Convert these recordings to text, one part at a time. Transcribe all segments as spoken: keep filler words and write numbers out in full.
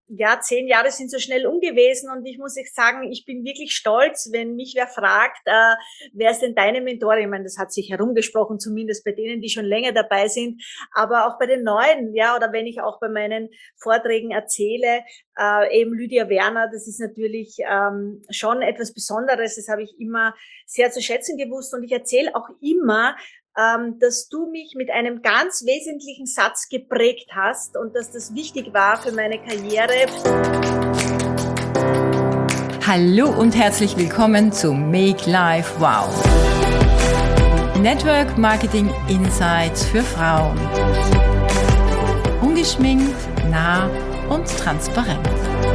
Ja, zehn Jahre sind so schnell um gewesen und ich muss echt sagen, ich bin wirklich stolz, wenn mich wer fragt, äh, wer ist denn deine Mentorin? Ich meine, das hat sich herumgesprochen, zumindest bei denen, die schon länger dabei sind, aber auch bei den Neuen, ja, oder wenn ich auch bei meinen Vorträgen erzähle, äh, eben Lydia Werner, das ist natürlich ähm, schon etwas Besonderes, das habe ich immer sehr zu schätzen gewusst und ich erzähle auch immer, ähm, dass du mich mit einem ganz wesentlichen Satz geprägt hast und dass das wichtig war für meine Karriere. Hallo und herzlich willkommen zu Make Life Wow. Network Marketing Insights für Frauen. Ungeschminkt, nah und transparent.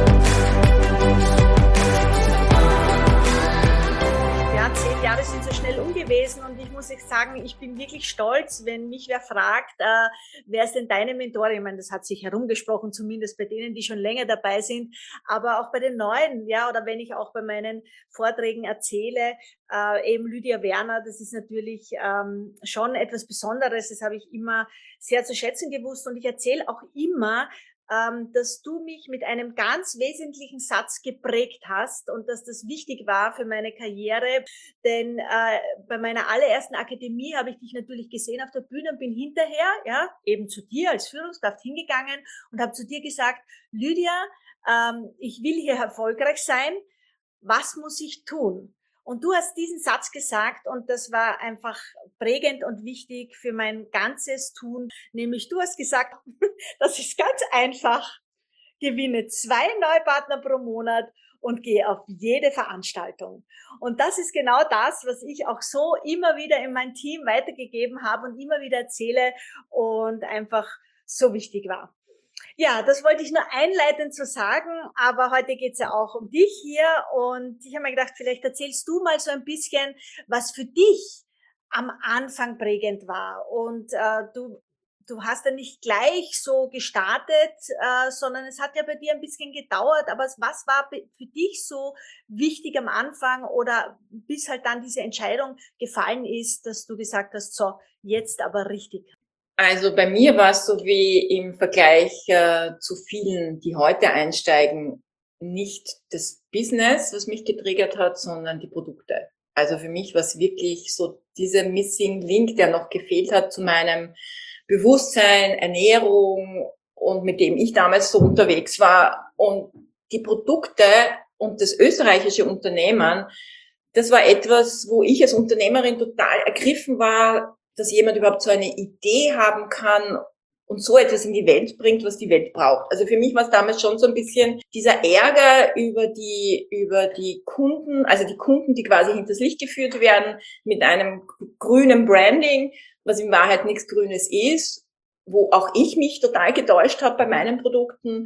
Ja, zehn Jahre sind so schnell um gewesen und ich muss echt sagen, ich bin wirklich stolz, wenn mich wer fragt, äh, wer ist denn deine Mentorin? Ich meine, das hat sich herumgesprochen, zumindest bei denen, die schon länger dabei sind, aber auch bei den Neuen, ja, oder wenn ich auch bei meinen Vorträgen erzähle, äh, eben Lydia Werner, das ist natürlich ähm, schon etwas Besonderes, das habe ich immer sehr zu schätzen gewusst und ich erzähle auch immer, ähm, dass du mich mit einem ganz wesentlichen Satz geprägt hast und dass das wichtig war für meine Karriere, denn äh, bei meiner allerersten Akademie habe ich dich natürlich gesehen auf der Bühne und bin hinterher, ja, eben zu dir als Führungskraft hingegangen und habe zu dir gesagt, Lydia, ähm, ich will hier erfolgreich sein, was muss ich tun? Und du hast diesen Satz gesagt und das war einfach prägend und wichtig für mein ganzes Tun. Nämlich du hast gesagt, das ist ganz einfach, gewinne zwei Neupartner pro Monat und gehe auf jede Veranstaltung. Und das ist genau das, was ich auch so immer wieder in mein Team weitergegeben habe und immer wieder erzähle und einfach so wichtig war. Ja, das wollte ich nur einleitend so sagen, aber heute geht's ja auch um dich hier und ich habe mir gedacht, vielleicht erzählst du mal so ein bisschen, was für dich am Anfang prägend war und äh, du du hast ja nicht gleich so gestartet, äh, sondern es hat ja bei dir ein bisschen gedauert, aber was war für dich so wichtig am Anfang oder bis halt dann diese Entscheidung gefallen ist, dass du gesagt hast, so, jetzt aber richtig? Also bei mir war es so wie im Vergleich äh, zu vielen, die heute einsteigen, nicht das Business, was mich getriggert hat, sondern die Produkte. Also für mich war es wirklich so dieser Missing Link, der noch gefehlt hat zu meinem Bewusstsein, Ernährung und mit dem ich damals so unterwegs war. Und die Produkte und das österreichische Unternehmen, das war etwas, wo ich als Unternehmerin total ergriffen war, dass jemand überhaupt so eine Idee haben kann und so etwas in die Welt bringt, was die Welt braucht. Also für mich war es damals schon so ein bisschen dieser Ärger über die, über die Kunden, also die Kunden, die quasi hinters Licht geführt werden mit einem grünen Branding, was in Wahrheit nichts Grünes ist, wo auch ich mich total getäuscht habe bei meinen Produkten.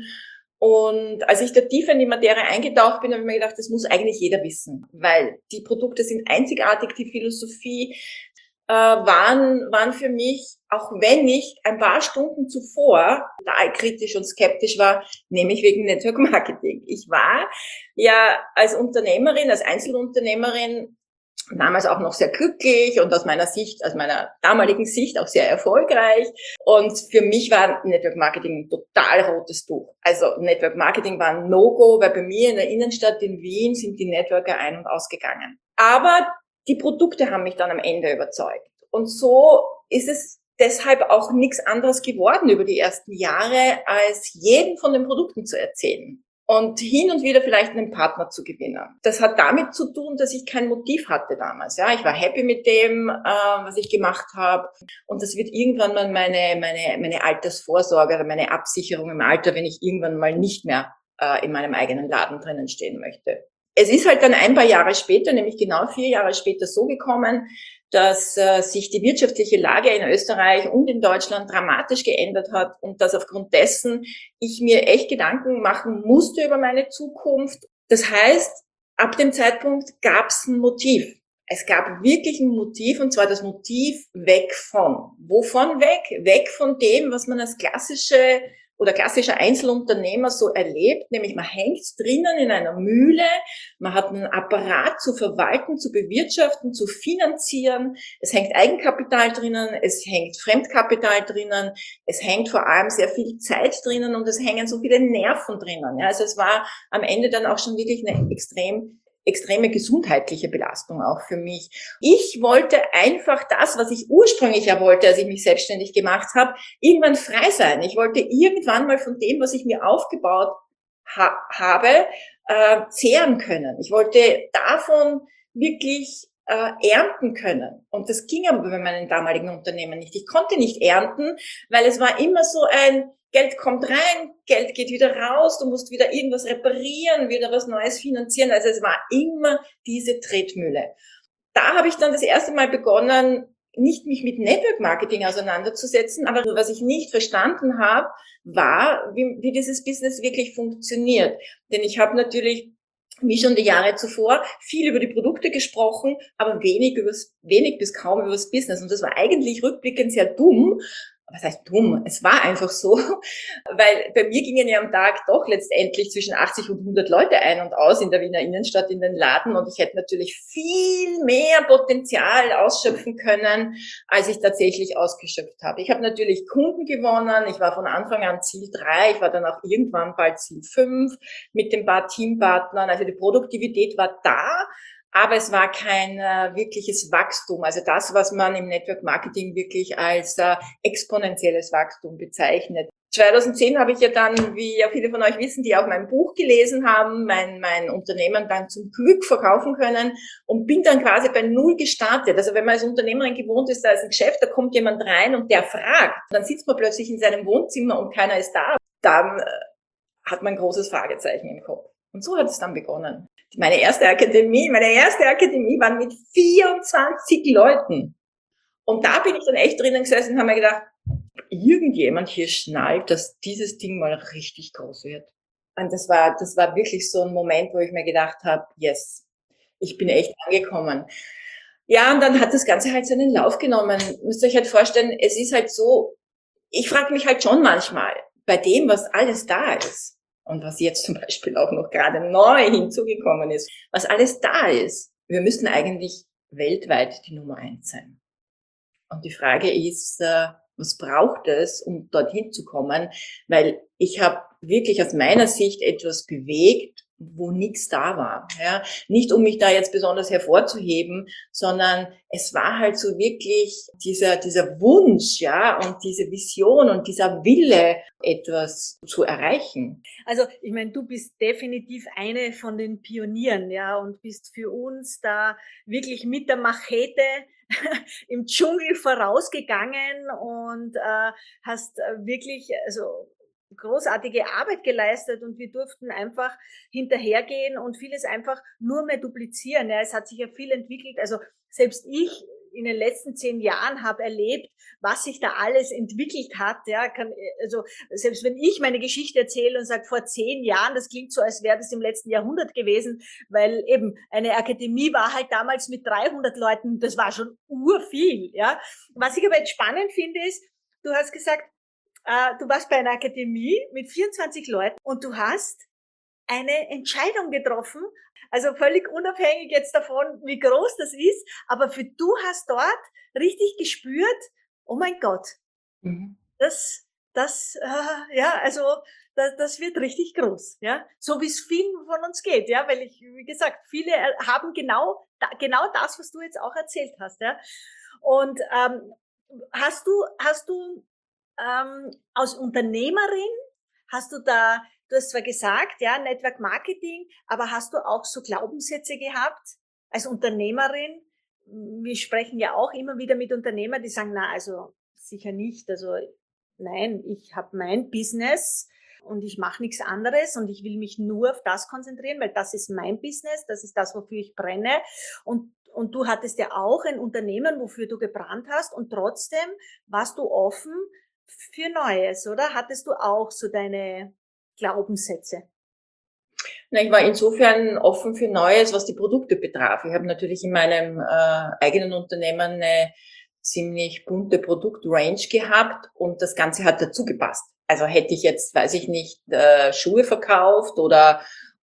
Und als ich da tiefer in die Materie eingetaucht bin, habe ich mir gedacht, das muss eigentlich jeder wissen, weil die Produkte sind einzigartig, die Philosophie äh, waren, waren für mich, auch wenn ich ein paar Stunden zuvor total kritisch und skeptisch war, nämlich wegen Network Marketing. Ich war ja als Unternehmerin, als Einzelunternehmerin damals auch noch sehr glücklich und aus meiner Sicht, aus meiner damaligen Sicht auch sehr erfolgreich. Und für mich war Network Marketing ein total rotes Tuch. Also Network Marketing war ein No-Go, weil bei mir in der Innenstadt in Wien sind die Networker ein- und ausgegangen. Aber die Produkte haben mich dann am Ende überzeugt. Und so ist es deshalb auch nichts anderes geworden über die ersten Jahre, als jeden von den Produkten zu erzählen. Und hin und wieder vielleicht einen Partner zu gewinnen. Das hat damit zu tun, dass ich kein Motiv hatte damals. Ja, ich war happy mit dem, äh, was ich gemacht habe. Und das wird irgendwann mal meine meine meine Altersvorsorge oder meine Absicherung im Alter, wenn ich irgendwann mal nicht mehr äh, in meinem eigenen Laden drinnen stehen möchte. Es ist halt dann ein paar Jahre später, nämlich genau vier Jahre später, so gekommen, dass äh, sich die wirtschaftliche Lage in Österreich und in Deutschland dramatisch geändert hat und dass aufgrund dessen ich mir echt Gedanken machen musste über meine Zukunft. Das heißt, ab dem Zeitpunkt gab es ein Motiv. Es gab wirklich ein Motiv, und zwar das Motiv weg von. Wovon weg? Weg von dem, was man als klassische oder klassischer Einzelunternehmer so erlebt, nämlich man hängt drinnen in einer Mühle, man hat einen Apparat zu verwalten, zu bewirtschaften, zu finanzieren, es hängt Eigenkapital drinnen, es hängt Fremdkapital drinnen, es hängt vor allem sehr viel Zeit drinnen und es hängen so viele Nerven drinnen. Ja, also es war am Ende dann auch schon wirklich eine extrem extreme gesundheitliche Belastung auch für mich. Ich wollte einfach das, was ich ursprünglich ja wollte, als ich mich selbstständig gemacht habe, irgendwann frei sein. Ich wollte irgendwann mal von dem, was ich mir aufgebaut ha- habe, äh, zehren können. Ich wollte davon wirklich äh, ernten können. Und das ging aber bei meinen damaligen Unternehmen nicht. Ich konnte nicht ernten, weil es war immer so ein Geld kommt rein, Geld geht wieder raus, du musst wieder irgendwas reparieren, wieder was Neues finanzieren. Also es war immer diese Tretmühle. Da habe ich dann das erste Mal begonnen, nicht mich mit Network Marketing auseinanderzusetzen, aber was ich nicht verstanden habe, war, wie, wie dieses Business wirklich funktioniert. Denn ich habe natürlich, wie schon die Jahre zuvor, viel über die Produkte gesprochen, aber wenig übers, wenig bis kaum über das Business. Und das war eigentlich rückblickend sehr dumm. Was heißt dumm? Es war einfach so, weil bei mir gingen ja am Tag doch letztendlich zwischen achtzig und hundert Leute ein und aus in der Wiener Innenstadt in den Laden und ich hätte natürlich viel mehr Potenzial ausschöpfen können, als ich tatsächlich ausgeschöpft habe. Ich habe natürlich Kunden gewonnen, ich war von Anfang an Ziel drei, ich war dann auch irgendwann bald Ziel fünf mit den paar Teampartnern, also die Produktivität war da. Aber es war kein äh, wirkliches Wachstum. Also das, was man im Network Marketing wirklich als äh, exponentielles Wachstum bezeichnet. zweitausendzehn habe ich ja dann, wie ja viele von euch wissen, die auch mein Buch gelesen haben, mein, mein Unternehmen dann zum Glück verkaufen können und bin dann quasi bei Null gestartet. Also wenn man als Unternehmerin gewohnt ist, da ist ein Geschäft, da kommt jemand rein und der fragt, dann sitzt man plötzlich in seinem Wohnzimmer und keiner ist da. Dann äh, hat man ein großes Fragezeichen im Kopf. Und so hat es dann begonnen. Meine erste Akademie, meine erste Akademie waren mit vierundzwanzig Leuten. Und da bin ich dann echt drinnen gesessen und habe mir gedacht, irgendjemand hier schnallt, dass dieses Ding mal richtig groß wird. Und das war, das war wirklich so ein Moment, wo ich mir gedacht habe, yes, ich bin echt angekommen. Ja, und dann hat das Ganze halt seinen Lauf genommen. Müsst ihr euch halt vorstellen, es ist halt so, ich frage mich halt schon manchmal, bei dem, was alles da ist, und was jetzt zum Beispiel auch noch gerade neu hinzugekommen ist, was alles da ist. Wir müssen eigentlich weltweit die Nummer eins sein. Und die Frage ist, was braucht es, um dorthin zu kommen? Weil ich habe wirklich aus meiner Sicht etwas bewegt, wo nichts da war. Ja, nicht um mich da jetzt besonders hervorzuheben, sondern es war halt so wirklich dieser dieser Wunsch, ja, und diese Vision und dieser Wille, etwas zu erreichen. Also ich meine, du bist definitiv eine von den Pionieren, ja, und bist für uns da wirklich mit der Machete im Dschungel vorausgegangen und äh, hast wirklich, also großartige Arbeit geleistet und wir durften einfach hinterhergehen und vieles einfach nur mehr duplizieren. Ja, es hat sich ja viel entwickelt. Also selbst ich in den letzten zehn Jahren habe erlebt, was sich da alles entwickelt hat. Ja, kann, also selbst wenn ich meine Geschichte erzähle und sage, vor zehn Jahren, das klingt so, als wäre das im letzten Jahrhundert gewesen, weil eben eine Akademie war halt damals mit dreihundert Leuten, das war schon urviel. Ja, was ich aber jetzt spannend finde, ist, du hast gesagt, Uh, du warst bei einer Akademie mit vierundzwanzig Leuten und du hast eine Entscheidung getroffen, also völlig unabhängig jetzt davon, wie groß das ist, aber für du hast dort richtig gespürt, oh mein Gott, mhm. das, das, uh, ja, also das, das wird richtig groß, ja, so wie es vielen von uns geht, ja, weil ich, wie gesagt, viele haben genau, genau das, was du jetzt auch erzählt hast, ja, und ähm, hast du, hast du Ähm, als Unternehmerin hast du da, du hast zwar gesagt, ja, Network Marketing, aber hast du auch so Glaubenssätze gehabt als Unternehmerin? Wir sprechen ja auch immer wieder mit Unternehmern, die sagen, na, also sicher nicht, also nein, ich habe mein Business und ich mache nichts anderes und ich will mich nur auf das konzentrieren, weil das ist mein Business, das ist das, wofür ich brenne. Und Und du hattest ja auch ein Unternehmen, wofür du gebrannt hast und trotzdem warst du offen für Neues, oder? Hattest du auch so deine Glaubenssätze? Na, ich war insofern offen für Neues, was die Produkte betraf. Ich habe natürlich in meinem äh, eigenen Unternehmen eine ziemlich bunte Produktrange gehabt und das Ganze hat dazu gepasst. Also hätte ich jetzt, weiß ich nicht, äh, Schuhe verkauft oder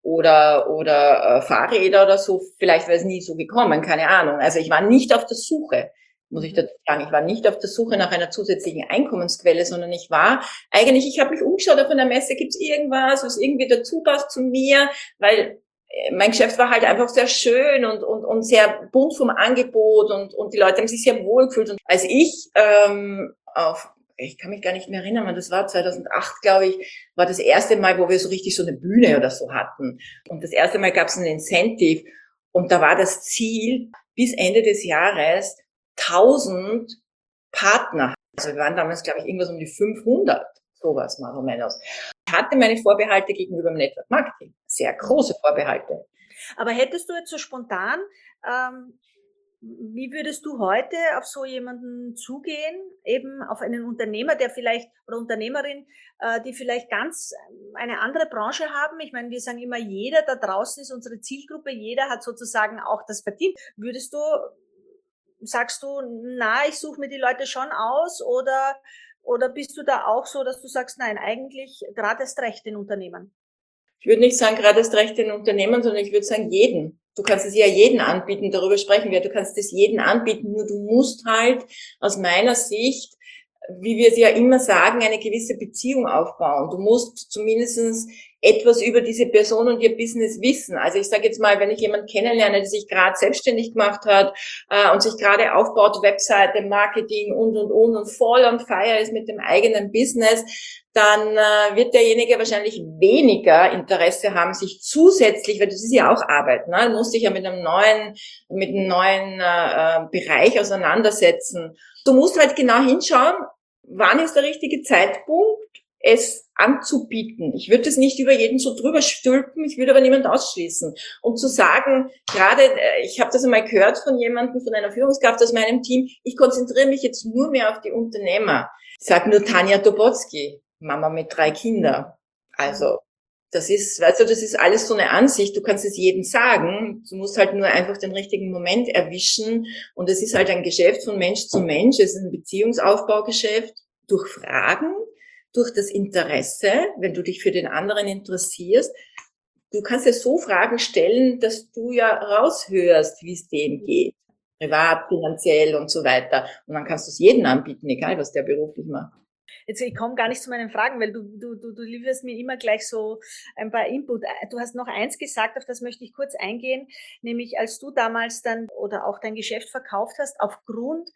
oder oder äh, Fahrräder oder so, vielleicht wäre es nie so gekommen, keine Ahnung. Also ich war nicht auf der Suche, muss ich dazu sagen. Ich war nicht auf der Suche nach einer zusätzlichen Einkommensquelle, sondern ich war eigentlich, ich habe mich umgeschaut auf einer Messe, gibt es irgendwas, was irgendwie dazu passt zu mir, weil äh, mein Geschäft war halt einfach sehr schön und und und sehr bunt vom Angebot und und die Leute haben sich sehr wohl gefühlt. Und als ich ähm, auf ich kann mich gar nicht mehr erinnern, wann das war, zweitausendacht, glaube ich, war das erste Mal, wo wir so richtig so eine Bühne oder so hatten. Und das erste Mal gab es ein Incentive und da war das Ziel, bis Ende des Jahres tausend Partner. Also wir waren damals, glaube ich, irgendwas um die fünfhundert, sowas mal o menos. Ich hatte meine Vorbehalte gegenüber dem Network Marketing, sehr große Vorbehalte. Aber hättest du jetzt so spontan, ähm, wie würdest du heute auf so jemanden zugehen, eben auf einen Unternehmer, der vielleicht oder Unternehmerin, äh, die vielleicht ganz ähm, eine andere Branche haben? Ich meine, wir sagen immer, jeder da draußen ist unsere Zielgruppe, jeder hat sozusagen auch das verdient. Würdest du, sagst du, na, ich suche mir die Leute schon aus oder, oder bist du da auch so, dass du sagst, nein, eigentlich gerade erst recht den Unternehmen? Ich würde nicht sagen, gerade erst recht den Unternehmen, sondern ich würde sagen, jeden. Du kannst es ja jeden anbieten, darüber sprechen wir. Du kannst es jeden anbieten, nur du musst halt aus meiner Sicht, wie wir es ja immer sagen, eine gewisse Beziehung aufbauen. Du musst zumindestens etwas über diese Person und ihr Business wissen. Also ich sage jetzt mal, wenn ich jemanden kennenlerne, der sich gerade selbstständig gemacht hat äh, und sich gerade aufbaut, Webseite, Marketing und, und, und und voll on fire ist mit dem eigenen Business, dann äh, wird derjenige wahrscheinlich weniger Interesse haben, sich zusätzlich, weil das ist ja auch Arbeit, ne? Du musst dich ja mit einem neuen, mit einem neuen äh, Bereich auseinandersetzen. Du musst halt genau hinschauen, wann ist der richtige Zeitpunkt, es anzubieten. Ich würde es nicht über jeden so drüber stülpen, ich würde aber niemand ausschließen. Und zu sagen, gerade, ich habe das einmal gehört von jemandem, von einer Führungskraft aus meinem Team, ich konzentriere mich jetzt nur mehr auf die Unternehmer. Ich sage nur Tanja Tobotsky, Mama mit drei Kindern. Also das ist, weißt du, das ist alles so eine Ansicht. Du kannst es jedem sagen. Du musst halt nur einfach den richtigen Moment erwischen. Und es ist halt ein Geschäft von Mensch zu Mensch. Es ist ein Beziehungsaufbaugeschäft durch Fragen, durch das Interesse, wenn du dich für den anderen interessierst. Du kannst ja so Fragen stellen, dass du ja raushörst, wie es dem geht. Privat, finanziell und so weiter. Und dann kannst du es jedem anbieten, egal was der beruflich macht. Jetzt, ich komme gar nicht zu meinen Fragen, weil du, du, du, du lieferst mir immer gleich so ein paar Input. Du hast noch eins gesagt, auf das möchte ich kurz eingehen, nämlich als du damals dann oder auch dein Geschäft verkauft hast, aufgrund,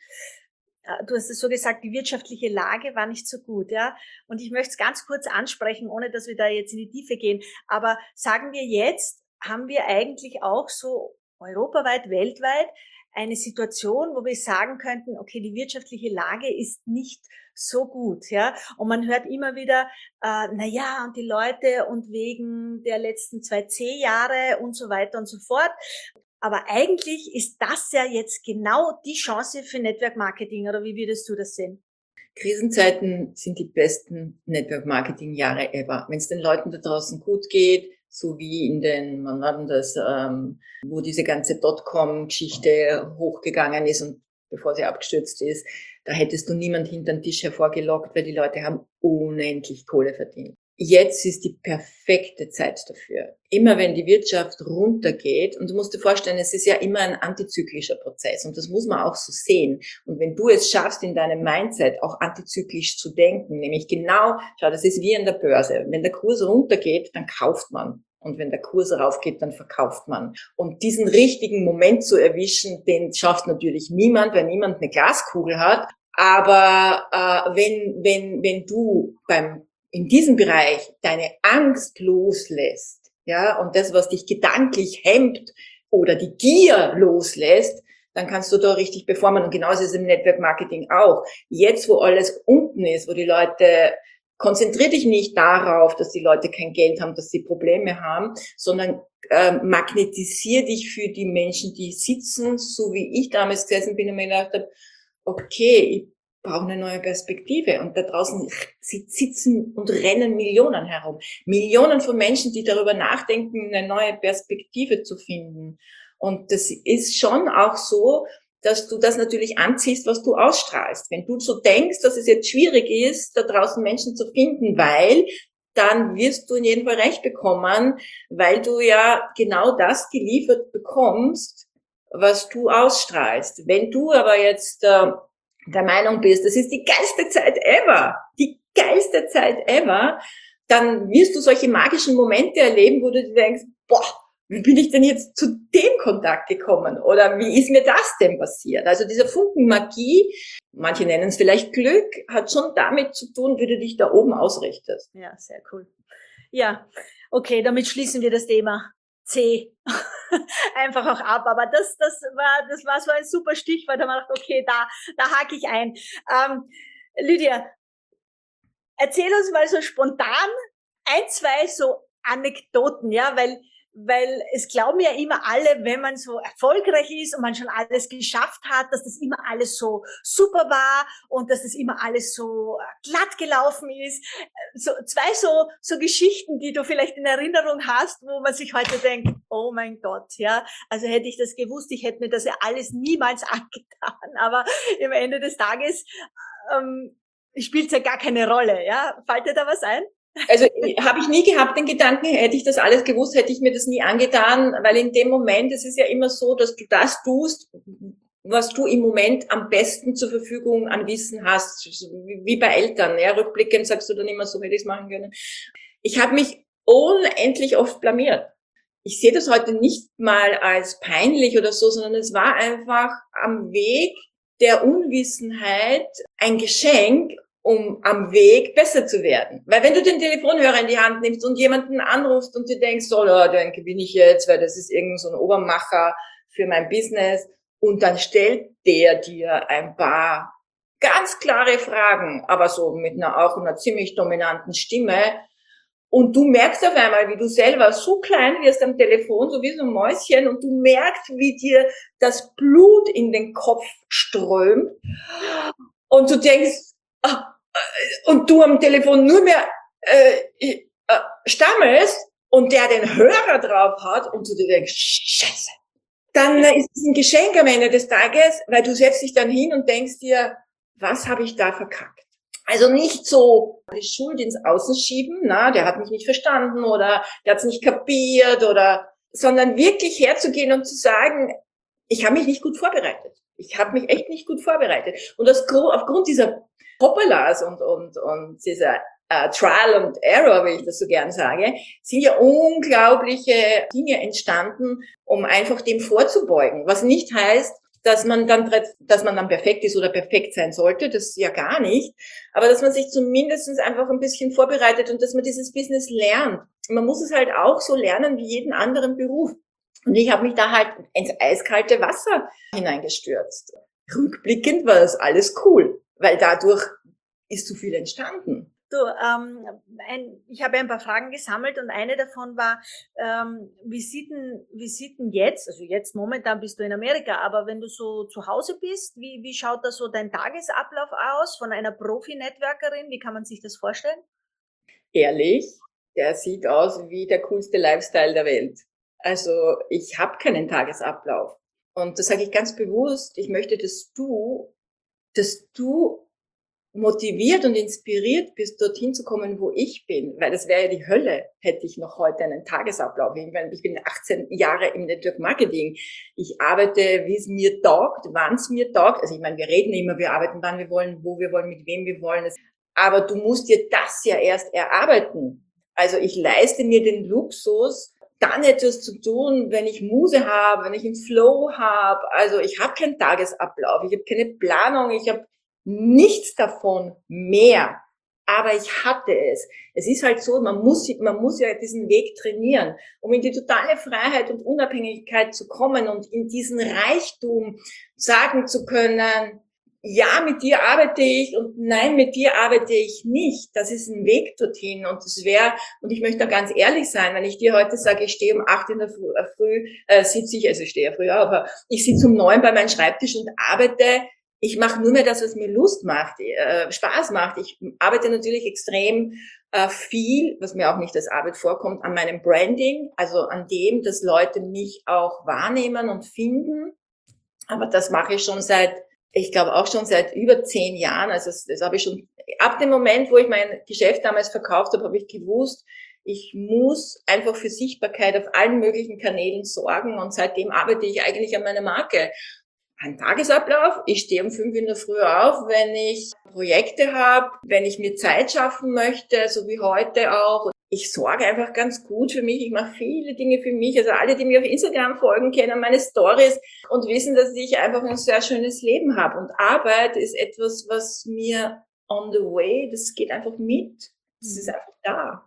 äh, du hast es so gesagt, die wirtschaftliche Lage war nicht so gut, ja. Und ich möchte es ganz kurz ansprechen, ohne dass wir da jetzt in die Tiefe gehen. Aber sagen wir jetzt, haben wir eigentlich auch so europaweit, weltweit eine Situation, wo wir sagen könnten, okay, die wirtschaftliche Lage ist nicht so gut, ja. Und man hört immer wieder, äh, na ja, und die Leute und wegen der letzten zwei C-Jahre und so weiter und so fort. Aber eigentlich ist das ja jetzt genau die Chance für Network Marketing, oder wie würdest du das sehen? Krisenzeiten sind die besten Network-Marketing-Jahre ever. Wenn es den Leuten da draußen gut geht, so wie in den, wann war denn das, ähm, wo diese ganze Dotcom-Geschichte hochgegangen ist und bevor sie abgestürzt ist, da hättest du niemand hinter den Tisch hervorgelockt, weil die Leute haben unendlich Kohle verdient. Jetzt ist die perfekte Zeit dafür. Immer wenn die Wirtschaft runtergeht, und du musst dir vorstellen, es ist ja immer ein antizyklischer Prozess und das muss man auch so sehen. Und wenn du es schaffst, in deinem Mindset auch antizyklisch zu denken, nämlich genau, schau, das ist wie an der Börse. Wenn der Kurs runtergeht, dann kauft man. Und wenn der Kurs raufgeht, dann verkauft man. Und diesen richtigen Moment zu erwischen, den schafft natürlich niemand, weil niemand eine Glaskugel hat. Aber äh, wenn, wenn, wenn du beim in diesem Bereich deine Angst loslässt, ja, und das, was dich gedanklich hemmt oder die Gier loslässt, dann kannst du da richtig performen. Und genauso ist es im Network Marketing auch. Jetzt, wo alles unten ist, wo die Leute, konzentrier dich nicht darauf, dass die Leute kein Geld haben, dass sie Probleme haben, sondern äh, magnetisier dich für die Menschen, die sitzen, so wie ich damals gesessen bin und mir gedacht habe, okay, ich brauche eine neue Perspektive. Und da draußen sie sitzen und rennen Millionen herum. Millionen von Menschen, die darüber nachdenken, eine neue Perspektive zu finden. Und das ist schon auch so, dass du das natürlich anziehst, was du ausstrahlst. Wenn du so denkst, dass es jetzt schwierig ist, da draußen Menschen zu finden, weil, dann wirst du in jedem Fall recht bekommen, weil du ja genau das geliefert bekommst, was du ausstrahlst. Wenn du aber jetzt äh, der Meinung bist, das ist die geilste Zeit ever, die geilste Zeit ever, dann wirst du solche magischen Momente erleben, wo du dir denkst, boah, wie bin ich denn jetzt zu dem Kontakt gekommen? Oder wie ist mir das denn passiert? Also dieser Funken Magie, manche nennen es vielleicht Glück, hat schon damit zu tun, wie du dich da oben ausrichtest. Ja, sehr cool. Ja, okay, damit schließen wir das Thema C einfach auch ab. Aber das, das war, das war so ein super Stichwort. Da habe ich gedacht, okay, da, da hake ich ein. Ähm, Lydia, erzähl uns mal so spontan ein, zwei so Anekdoten, ja, weil weil es glauben ja immer alle, wenn man so erfolgreich ist und man schon alles geschafft hat, dass das immer alles so super war und dass das immer alles so glatt gelaufen ist. So zwei so so Geschichten, die du vielleicht in Erinnerung hast, wo man sich heute denkt, oh mein Gott, ja, also hätte ich das gewusst, ich hätte mir das ja alles niemals angetan, aber am Ende des Tages ähm, spielt es ja gar keine Rolle, ja. Fällt dir da was ein? Also habe ich nie gehabt, den Gedanken, hätte ich das alles gewusst, hätte ich mir das nie angetan, weil in dem Moment, es ist ja immer so, dass du das tust, was du im Moment am besten zur Verfügung an Wissen hast, wie bei Eltern. Ja, rückblickend sagst du dann immer, so hätte ich es machen können. Ich habe mich unendlich oft blamiert. Ich sehe das heute nicht mal als peinlich oder so, sondern es war einfach am Weg der Unwissenheit ein Geschenk, um am Weg besser zu werden. Weil wenn du den Telefonhörer in die Hand nimmst und jemanden anrufst und dir denkst, so, na, den gewinne ich jetzt, weil das ist irgend so ein Obermacher für mein Business, und dann stellt der dir ein paar ganz klare Fragen, aber so mit einer auch einer ziemlich dominanten Stimme, und du merkst auf einmal, wie du selber so klein wirst am Telefon, so wie so ein Mäuschen, und du merkst, wie dir das Blut in den Kopf strömt, und du denkst, ah, und du am Telefon nur mehr äh, äh, stammelst und der den Hörer drauf hat und du dir denkst, Scheiße. Dann äh, ist es ein Geschenk am Ende des Tages, weil du setzt dich dann hin und denkst dir, was habe ich da verkackt? Also nicht so die Schuld ins Außen schieben, na, der hat mich nicht verstanden oder der hat es nicht kapiert, oder, sondern wirklich herzugehen und zu sagen, ich habe mich nicht gut vorbereitet. Ich habe mich echt nicht gut vorbereitet. Und das, aufgrund dieser Hoppalas und, und, und dieser äh, Trial and Error, wie ich das so gern sage, sind ja unglaubliche Dinge entstanden, um einfach dem vorzubeugen. Was nicht heißt, dass man dann, dass man dann perfekt ist oder perfekt sein sollte, das ja gar nicht. Aber dass man sich zumindest einfach ein bisschen vorbereitet und dass man dieses Business lernt. Man muss es halt auch so lernen wie jeden anderen Beruf. Und ich habe mich da halt ins eiskalte Wasser hineingestürzt. Rückblickend war das alles cool, weil dadurch ist so viel entstanden. Du, ähm, ein, ich habe ein paar Fragen gesammelt und eine davon war, ähm, wie sieht denn, wie sieht denn jetzt, also jetzt momentan bist du in Amerika, aber wenn du so zu Hause bist, wie, wie schaut da so dein Tagesablauf aus von einer Profi-Networkerin? Wie kann man sich das vorstellen? Ehrlich, der sieht aus wie der coolste Lifestyle der Welt. Also ich habe keinen Tagesablauf. Und das sage ich ganz bewusst, ich möchte, dass du, dass du motiviert und inspiriert bist, dorthin zu kommen, wo ich bin. Weil das wäre ja die Hölle, hätte ich noch heute einen Tagesablauf. Ich meine, ich bin achtzehn Jahre im Network Marketing. Ich arbeite, wie es mir taugt, wann es mir taugt. Also ich meine, wir reden immer, wir arbeiten, wann wir wollen, wo wir wollen, mit wem wir wollen. Aber du musst dir das ja erst erarbeiten. Also ich leiste mir den Luxus, dann etwas zu tun, wenn ich Muse habe, wenn ich einen Flow habe. Also ich habe keinen Tagesablauf, ich habe keine Planung, ich habe nichts davon mehr. Aber ich hatte es. Es ist halt so, man muss, man muss ja diesen Weg trainieren, um in die totale Freiheit und Unabhängigkeit zu kommen und in diesen Reichtum sagen zu können, ja, mit dir arbeite ich und nein, mit dir arbeite ich nicht. Das ist ein Weg dorthin und das wäre, und ich möchte da ganz ehrlich sein, wenn ich dir heute sage, ich stehe um acht in der Früh, äh, früh äh, sitze ich, also ich stehe ja früh auf, aber ich sitze um neun bei meinem Schreibtisch und arbeite. Ich mache nur mehr das, was mir Lust macht, äh, Spaß macht. Ich arbeite natürlich extrem äh, viel, was mir auch nicht als Arbeit vorkommt, an meinem Branding, also an dem, dass Leute mich auch wahrnehmen und finden. Aber das mache ich schon seit, ich glaube auch schon seit über zehn Jahren. Also das, das habe ich schon, ab dem Moment, wo ich mein Geschäft damals verkauft habe, habe ich gewusst, ich muss einfach für Sichtbarkeit auf allen möglichen Kanälen sorgen und seitdem arbeite ich eigentlich an meiner Marke. Ein Tagesablauf, ich stehe um fünf in der Früh auf, wenn ich Projekte habe, wenn ich mir Zeit schaffen möchte, so wie heute auch. Ich sorge einfach ganz gut für mich, ich mache viele Dinge für mich. Also alle, die mir auf Instagram folgen, kennen meine Stories und wissen, dass ich einfach ein sehr schönes Leben habe. Und Arbeit ist etwas, was mir on the way, das geht einfach mit, das ist einfach da.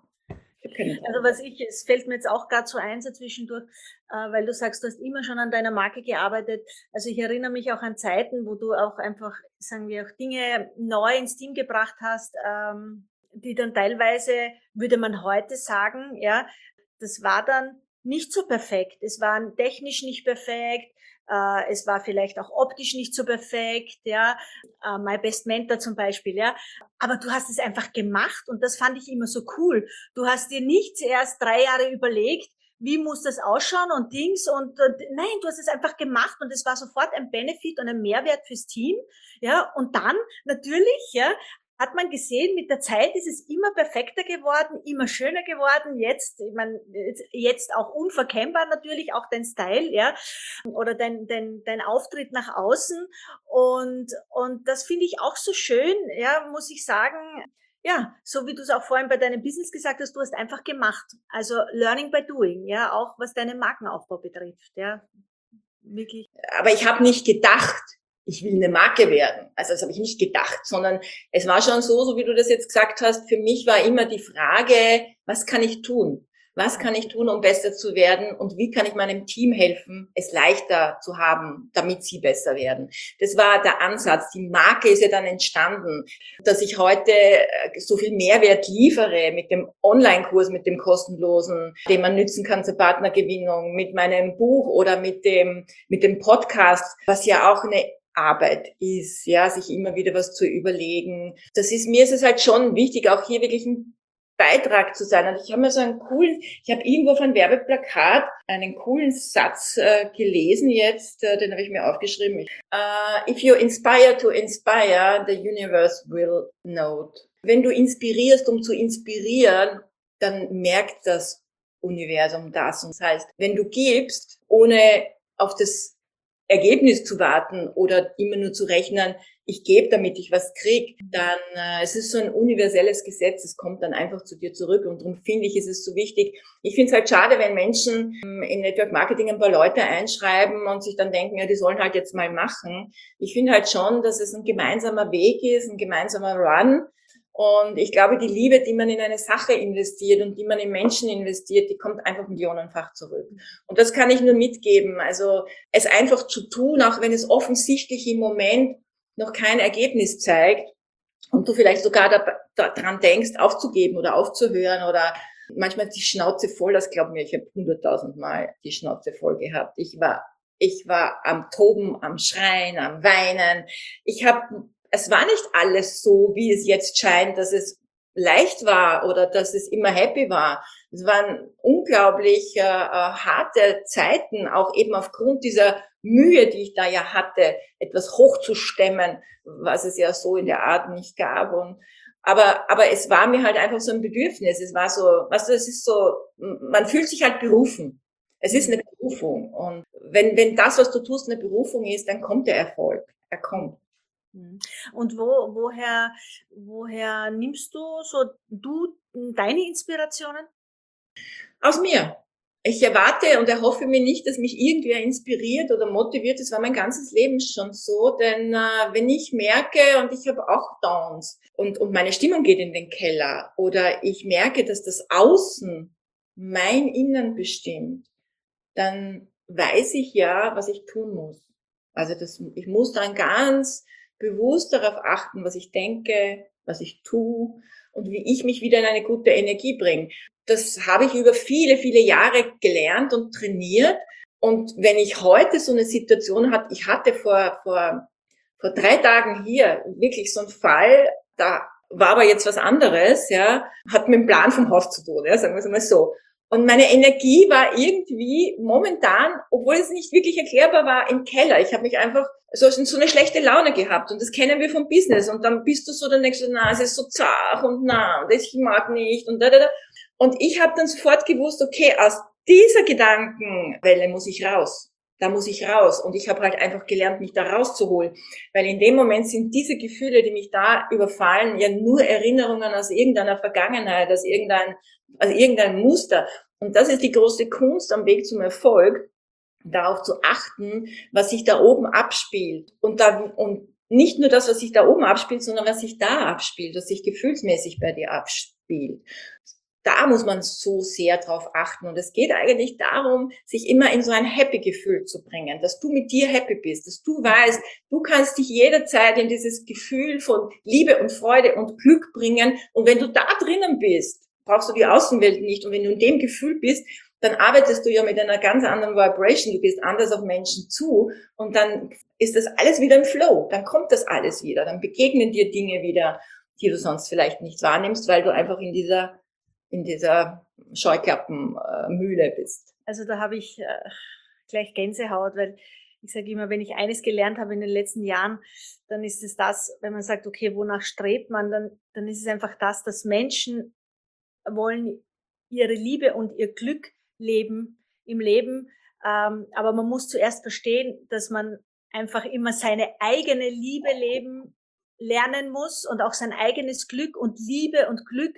Also was ich, es fällt mir jetzt auch gerade so ein so zwischendurch, äh, weil du sagst, du hast immer schon an deiner Marke gearbeitet. Also ich erinnere mich auch an Zeiten, wo du auch einfach, sagen wir, auch Dinge neu ins Team gebracht hast, ähm, die dann teilweise, würde man heute sagen, ja, das war dann nicht so perfekt. Es war technisch nicht perfekt. Uh, es war vielleicht auch optisch nicht so perfekt, ja, uh, My Best Mentor zum Beispiel, ja, aber du hast es einfach gemacht und das fand ich immer so cool. Du hast dir nicht zuerst drei Jahre überlegt, wie muss das ausschauen und Dings und, und nein, du hast es einfach gemacht und es war sofort ein Benefit und ein Mehrwert fürs Team, ja, und dann natürlich, ja, hat man gesehen, mit der Zeit ist es immer perfekter geworden, immer schöner geworden. Jetzt, ich meine, jetzt auch unverkennbar natürlich, auch dein Style, ja, oder dein, dein, dein Auftritt nach außen. Und, und das finde ich auch so schön, ja, muss ich sagen. Ja, so wie du es auch vorhin bei deinem Business gesagt hast, du hast einfach gemacht. Also learning by doing, ja, auch was deinen Markenaufbau betrifft, ja, wirklich. Aber ich habe nicht gedacht, ich will eine Marke werden. Also das habe ich nicht gedacht, sondern es war schon so, so wie du das jetzt gesagt hast, für mich war immer die Frage, was kann ich tun? Was kann ich tun, um besser zu werden? Und wie kann ich meinem Team helfen, es leichter zu haben, damit sie besser werden? Das war der Ansatz. Die Marke ist ja dann entstanden, dass ich heute so viel Mehrwert liefere mit dem Online-Kurs, mit dem kostenlosen, den man nützen kann zur Partnergewinnung, mit meinem Buch oder mit dem, mit dem Podcast, was ja auch eine Arbeit ist, ja, sich immer wieder was zu überlegen. Das ist, mir ist es halt schon wichtig, auch hier wirklich ein Beitrag zu sein. Und ich habe mir so einen coolen, ich habe irgendwo auf einem Werbeplakat einen coolen Satz äh, gelesen jetzt, äh, den habe ich mir aufgeschrieben. Uh, if you inspire to inspire, the universe will note. Wenn du inspirierst, um zu inspirieren, dann merkt das Universum das. Und das heißt, wenn du gibst, ohne auf das Ergebnis zu warten oder immer nur zu rechnen, ich gebe, damit ich was kriege, dann äh, es ist so ein universelles Gesetz, es kommt dann einfach zu dir zurück und darum finde ich, ist es so wichtig. Ich finde es halt schade, wenn Menschen im Network Marketing ein paar Leute einschreiben und sich dann denken, ja, die sollen halt jetzt mal machen. Ich finde halt schon, dass es ein gemeinsamer Weg ist, ein gemeinsamer Run. Und ich glaube, die Liebe, die man in eine Sache investiert und die man in Menschen investiert, die kommt einfach millionenfach zurück. Und das kann ich nur mitgeben. Also es einfach zu tun, auch wenn es offensichtlich im Moment noch kein Ergebnis zeigt und du vielleicht sogar da, da, dran denkst, aufzugeben oder aufzuhören oder manchmal die Schnauze voll, das glaub mir, ich habe hunderttausend Mal die Schnauze voll gehabt. Ich war, ich war am Toben, am Schreien, am Weinen. Ich habe, es war nicht alles so, wie es jetzt scheint, dass es leicht war oder dass es immer happy war. Es waren unglaublich äh, harte Zeiten, auch eben aufgrund dieser Mühe, die ich da ja hatte, etwas hochzustemmen, was es ja so in der Art nicht gab. Und, aber, aber es war mir halt einfach so ein Bedürfnis. Es war so, weißt du, es ist so, man fühlt sich halt berufen. Es ist eine Berufung. Und wenn, wenn das, was du tust, eine Berufung ist, dann kommt der Erfolg. Er kommt. Und wo, woher, woher nimmst du so, du, deine Inspirationen? Aus mir. Ich erwarte und erhoffe mir nicht, dass mich irgendwer inspiriert oder motiviert. Das war mein ganzes Leben schon so, denn äh, wenn ich merke, und ich habe auch Downs und, und meine Stimmung geht in den Keller oder ich merke, dass das Außen mein Innern bestimmt, dann weiß ich ja, was ich tun muss. Also das, ich muss dann ganz bewusst darauf achten, was ich denke, was ich tue und wie ich mich wieder in eine gute Energie bringe. Das habe ich über viele, viele Jahre gelernt und trainiert. Und wenn ich heute so eine Situation hatte, ich hatte vor, vor, vor drei Tagen hier wirklich so einen Fall, da war aber jetzt was anderes, ja, hat mit dem Plan vom Haus zu tun, ja, sagen wir es mal so. Und meine Energie war irgendwie momentan, obwohl es nicht wirklich erklärbar war, im Keller. Ich habe mich einfach so, so eine schlechte Laune gehabt. Und das kennen wir vom Business. Und dann bist du so, dann denkst du, na, es ist so zart und na, und ich mag nicht und da, da, da. Und ich habe dann sofort gewusst, okay, aus dieser Gedankenwelle muss ich raus. Da muss ich raus. Und ich habe halt einfach gelernt, mich da rauszuholen. Weil in dem Moment sind diese Gefühle, die mich da überfallen, ja nur Erinnerungen aus irgendeiner Vergangenheit, aus irgendein, aus irgendein Muster. Und das ist die große Kunst am Weg zum Erfolg, darauf zu achten, was sich da oben abspielt. Und da, und nicht nur das, was sich da oben abspielt, sondern was sich da abspielt, was sich gefühlsmäßig bei dir abspielt. Da muss man so sehr drauf achten. Und es geht eigentlich darum, sich immer in so ein Happy-Gefühl zu bringen, dass du mit dir happy bist, dass du weißt, du kannst dich jederzeit in dieses Gefühl von Liebe und Freude und Glück bringen. Und wenn du da drinnen bist, brauchst du die Außenwelt nicht. Und wenn du in dem Gefühl bist, dann arbeitest du ja mit einer ganz anderen Vibration. Du gehst anders auf Menschen zu. Und dann ist das alles wieder im Flow. Dann kommt das alles wieder. Dann begegnen dir Dinge wieder, die du sonst vielleicht nicht wahrnimmst, weil du einfach in dieser in dieser Scheuklappenmühle bist. Also da habe ich äh, gleich Gänsehaut, weil ich sage immer, wenn ich eines gelernt habe in den letzten Jahren, dann ist es das, wenn man sagt, okay, wonach strebt man, dann, dann ist es einfach das, dass Menschen wollen ihre Liebe und ihr Glück leben im Leben, ähm, aber man muss zuerst verstehen, dass man einfach immer seine eigene Liebe leben lernen muss und auch sein eigenes Glück und Liebe und Glück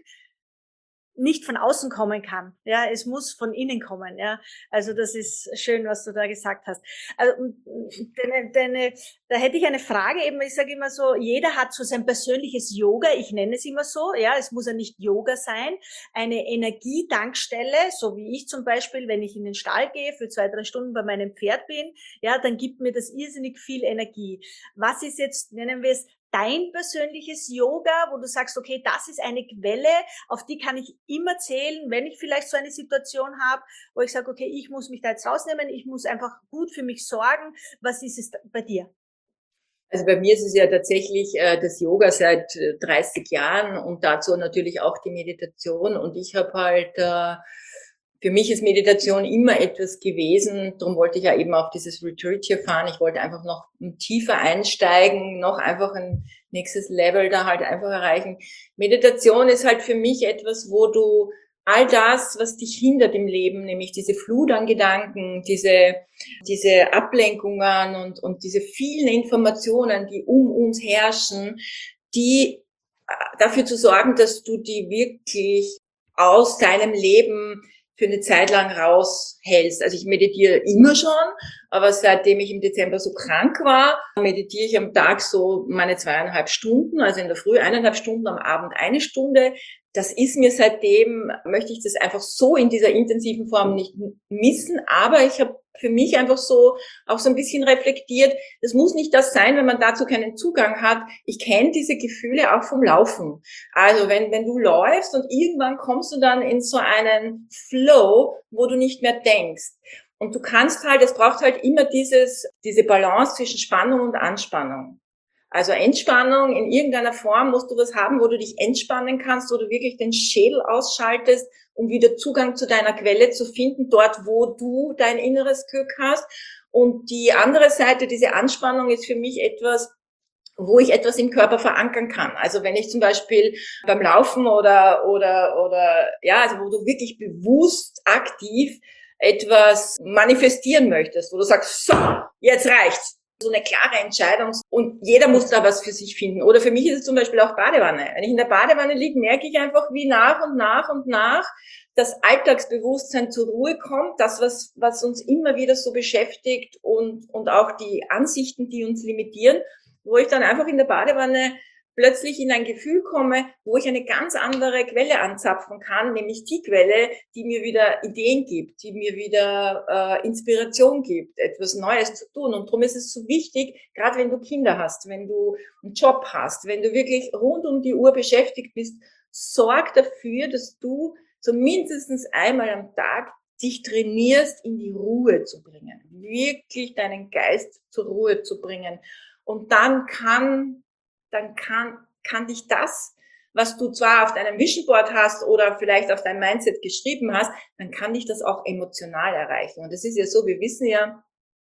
nicht von außen kommen kann. Ja, es muss von innen kommen. Ja, also das ist schön, was du da gesagt hast. Also deine, deine, da hätte ich eine Frage eben. Ich sage immer so, jeder hat so sein persönliches Yoga. Ich nenne es immer so. Ja, es muss ja nicht Yoga sein. Eine Energietankstelle, so wie ich zum Beispiel, wenn ich in den Stall gehe für zwei, drei Stunden bei meinem Pferd bin. Ja, dann gibt mir das irrsinnig viel Energie. Was ist jetzt, nennen wir es, dein persönliches Yoga, wo du sagst, okay, das ist eine Quelle, auf die kann ich immer zählen, wenn ich vielleicht so eine Situation habe, wo ich sage, okay, ich muss mich da jetzt rausnehmen, ich muss einfach gut für mich sorgen. Was ist es bei dir? Also bei mir ist es ja tatsächlich äh, das Yoga seit äh, dreißig Jahren und dazu natürlich auch die Meditation. Und ich habe halt, äh, für mich ist Meditation immer etwas gewesen, darum wollte ich ja eben auf dieses Retreat hier fahren. Ich wollte einfach noch tiefer einsteigen, noch einfach ein nächstes Level da halt einfach erreichen. Meditation ist halt für mich etwas, wo du all das, was dich hindert im Leben, nämlich diese Flut an Gedanken, diese, diese Ablenkungen und, und diese vielen Informationen, die um uns herrschen, die dafür zu sorgen, dass du die wirklich aus deinem Leben für eine Zeit lang raushältst. Also ich meditiere immer schon, aber seitdem ich im Dezember so krank war, meditiere ich am Tag so meine zweieinhalb Stunden, also in der Früh eineinhalb Stunden, am Abend eine Stunde. Das ist mir seitdem, möchte ich das einfach so in dieser intensiven Form nicht missen, aber ich habe für mich einfach so auch so ein bisschen reflektiert, das muss nicht das sein, wenn man dazu keinen Zugang hat. Ich kenne diese Gefühle auch vom Laufen. Also wenn, wenn du läufst und irgendwann kommst du dann in so einen Flow, wo du nicht mehr denkst. Und du kannst halt, es braucht halt immer dieses, diese Balance zwischen Spannung und Anspannung. Also Entspannung in irgendeiner Form musst du was haben, wo du dich entspannen kannst, wo du wirklich den Schädel ausschaltest, um wieder Zugang zu deiner Quelle zu finden, dort, wo du dein inneres Glück hast. Und die andere Seite, diese Anspannung, ist für mich etwas, wo ich etwas im Körper verankern kann. Also wenn ich zum Beispiel beim Laufen oder, oder, oder, ja, also wo du wirklich bewusst, aktiv etwas manifestieren möchtest, wo du sagst, so, jetzt reicht's. So eine klare Entscheidung und jeder muss da was für sich finden. Oder für mich ist es zum Beispiel auch Badewanne. Wenn ich in der Badewanne liege, merke ich einfach, wie nach und nach und nach das Alltagsbewusstsein zur Ruhe kommt, das, was, was uns immer wieder so beschäftigt und, und auch die Ansichten, die uns limitieren, wo ich dann einfach in der Badewanne plötzlich in ein Gefühl komme, wo ich eine ganz andere Quelle anzapfen kann, nämlich die Quelle, die mir wieder Ideen gibt, die mir wieder äh, Inspiration gibt, etwas Neues zu tun. Und darum ist es so wichtig, gerade wenn du Kinder hast, wenn du einen Job hast, wenn du wirklich rund um die Uhr beschäftigt bist, sorg dafür, dass du so mindestens einmal am Tag dich trainierst, in die Ruhe zu bringen, wirklich deinen Geist zur Ruhe zu bringen. Und dann kann dann kann, kann dich das, was du zwar auf deinem Vision Board hast oder vielleicht auf deinem Mindset geschrieben hast, dann kann dich das auch emotional erreichen. Und das ist ja so, wir wissen ja,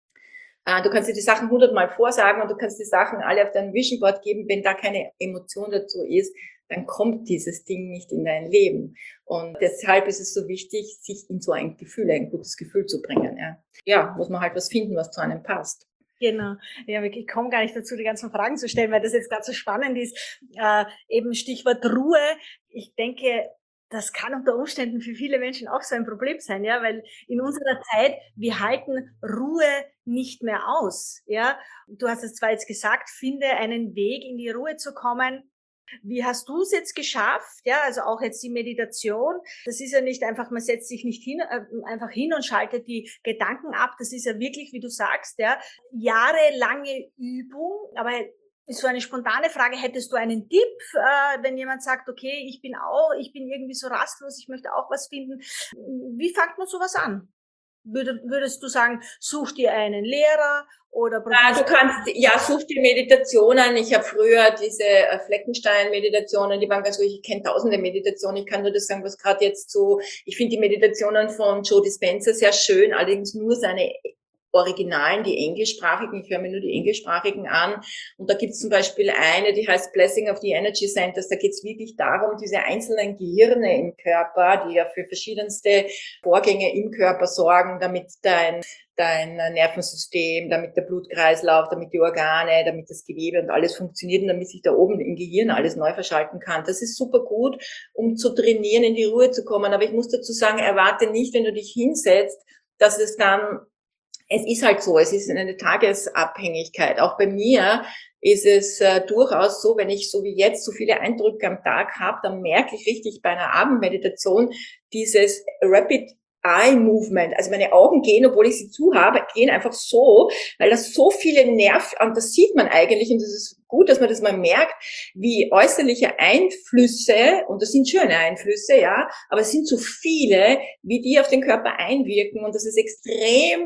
du kannst dir die Sachen hundertmal vorsagen und du kannst die Sachen alle auf dein Vision Board geben. Wenn da keine Emotion dazu ist, dann kommt dieses Ding nicht in dein Leben. Und deshalb ist es so wichtig, sich in so ein Gefühl, ein gutes Gefühl zu bringen. Ja, ja, muss man halt was finden, was zu einem passt. Genau. Ja, ich komme gar nicht dazu, die ganzen Fragen zu stellen, weil das jetzt gerade so spannend ist. Äh, eben Stichwort Ruhe. Ich denke, das kann unter Umständen für viele Menschen auch so ein Problem sein, ja, weil in unserer Zeit, wir halten Ruhe nicht mehr aus, ja. Du hast es zwar jetzt gesagt, finde einen Weg, in die Ruhe zu kommen. Wie hast du es jetzt geschafft? Ja, also auch jetzt die Meditation. Das ist ja nicht einfach, man setzt sich nicht hin, äh, einfach hin und schaltet die Gedanken ab. Das ist ja wirklich, wie du sagst, ja, jahrelange Übung. Aber ist so eine spontane Frage, hättest du einen Tipp, äh, wenn jemand sagt, okay, ich bin auch, ich bin irgendwie so rastlos, ich möchte auch was finden. Wie fängt man sowas an? Würdest du sagen, such dir einen Lehrer oder ja, du kannst, ja, such dir Meditationen. Ich habe früher diese Fleckenstein-Meditationen, die waren ganz ruhig, ich kenne tausende Meditationen, ich kann nur das sagen, was gerade jetzt so, ich finde die Meditationen von Joe Dispenza sehr schön, allerdings nur seine Originalen, die englischsprachigen, ich höre mir nur die englischsprachigen an. Und da gibt es zum Beispiel eine, die heißt Blessing of the Energy Centers. Da geht es wirklich darum, diese einzelnen Gehirne im Körper, die ja für verschiedenste Vorgänge im Körper sorgen, damit dein dein Nervensystem, damit der Blutkreislauf, damit die Organe, damit das Gewebe und alles funktioniert und damit sich da oben im Gehirn alles neu verschalten kann. Das ist super gut, um zu trainieren, in die Ruhe zu kommen. Aber ich muss dazu sagen, erwarte nicht, wenn du dich hinsetzt, dass es dann, es ist halt so, es ist eine Tagesabhängigkeit. Auch bei mir ist es äh, durchaus so, wenn ich so wie jetzt so viele Eindrücke am Tag habe, dann merke ich richtig bei einer Abendmeditation dieses Rapid Eye Movement, also meine Augen gehen, obwohl ich sie zu habe, gehen einfach so, weil das so viele Nerven, und das sieht man eigentlich, und das ist gut, dass man das mal merkt, wie äußerliche Einflüsse, und das sind schöne Einflüsse, ja, aber es sind so viele, wie die auf den Körper einwirken, und das ist extrem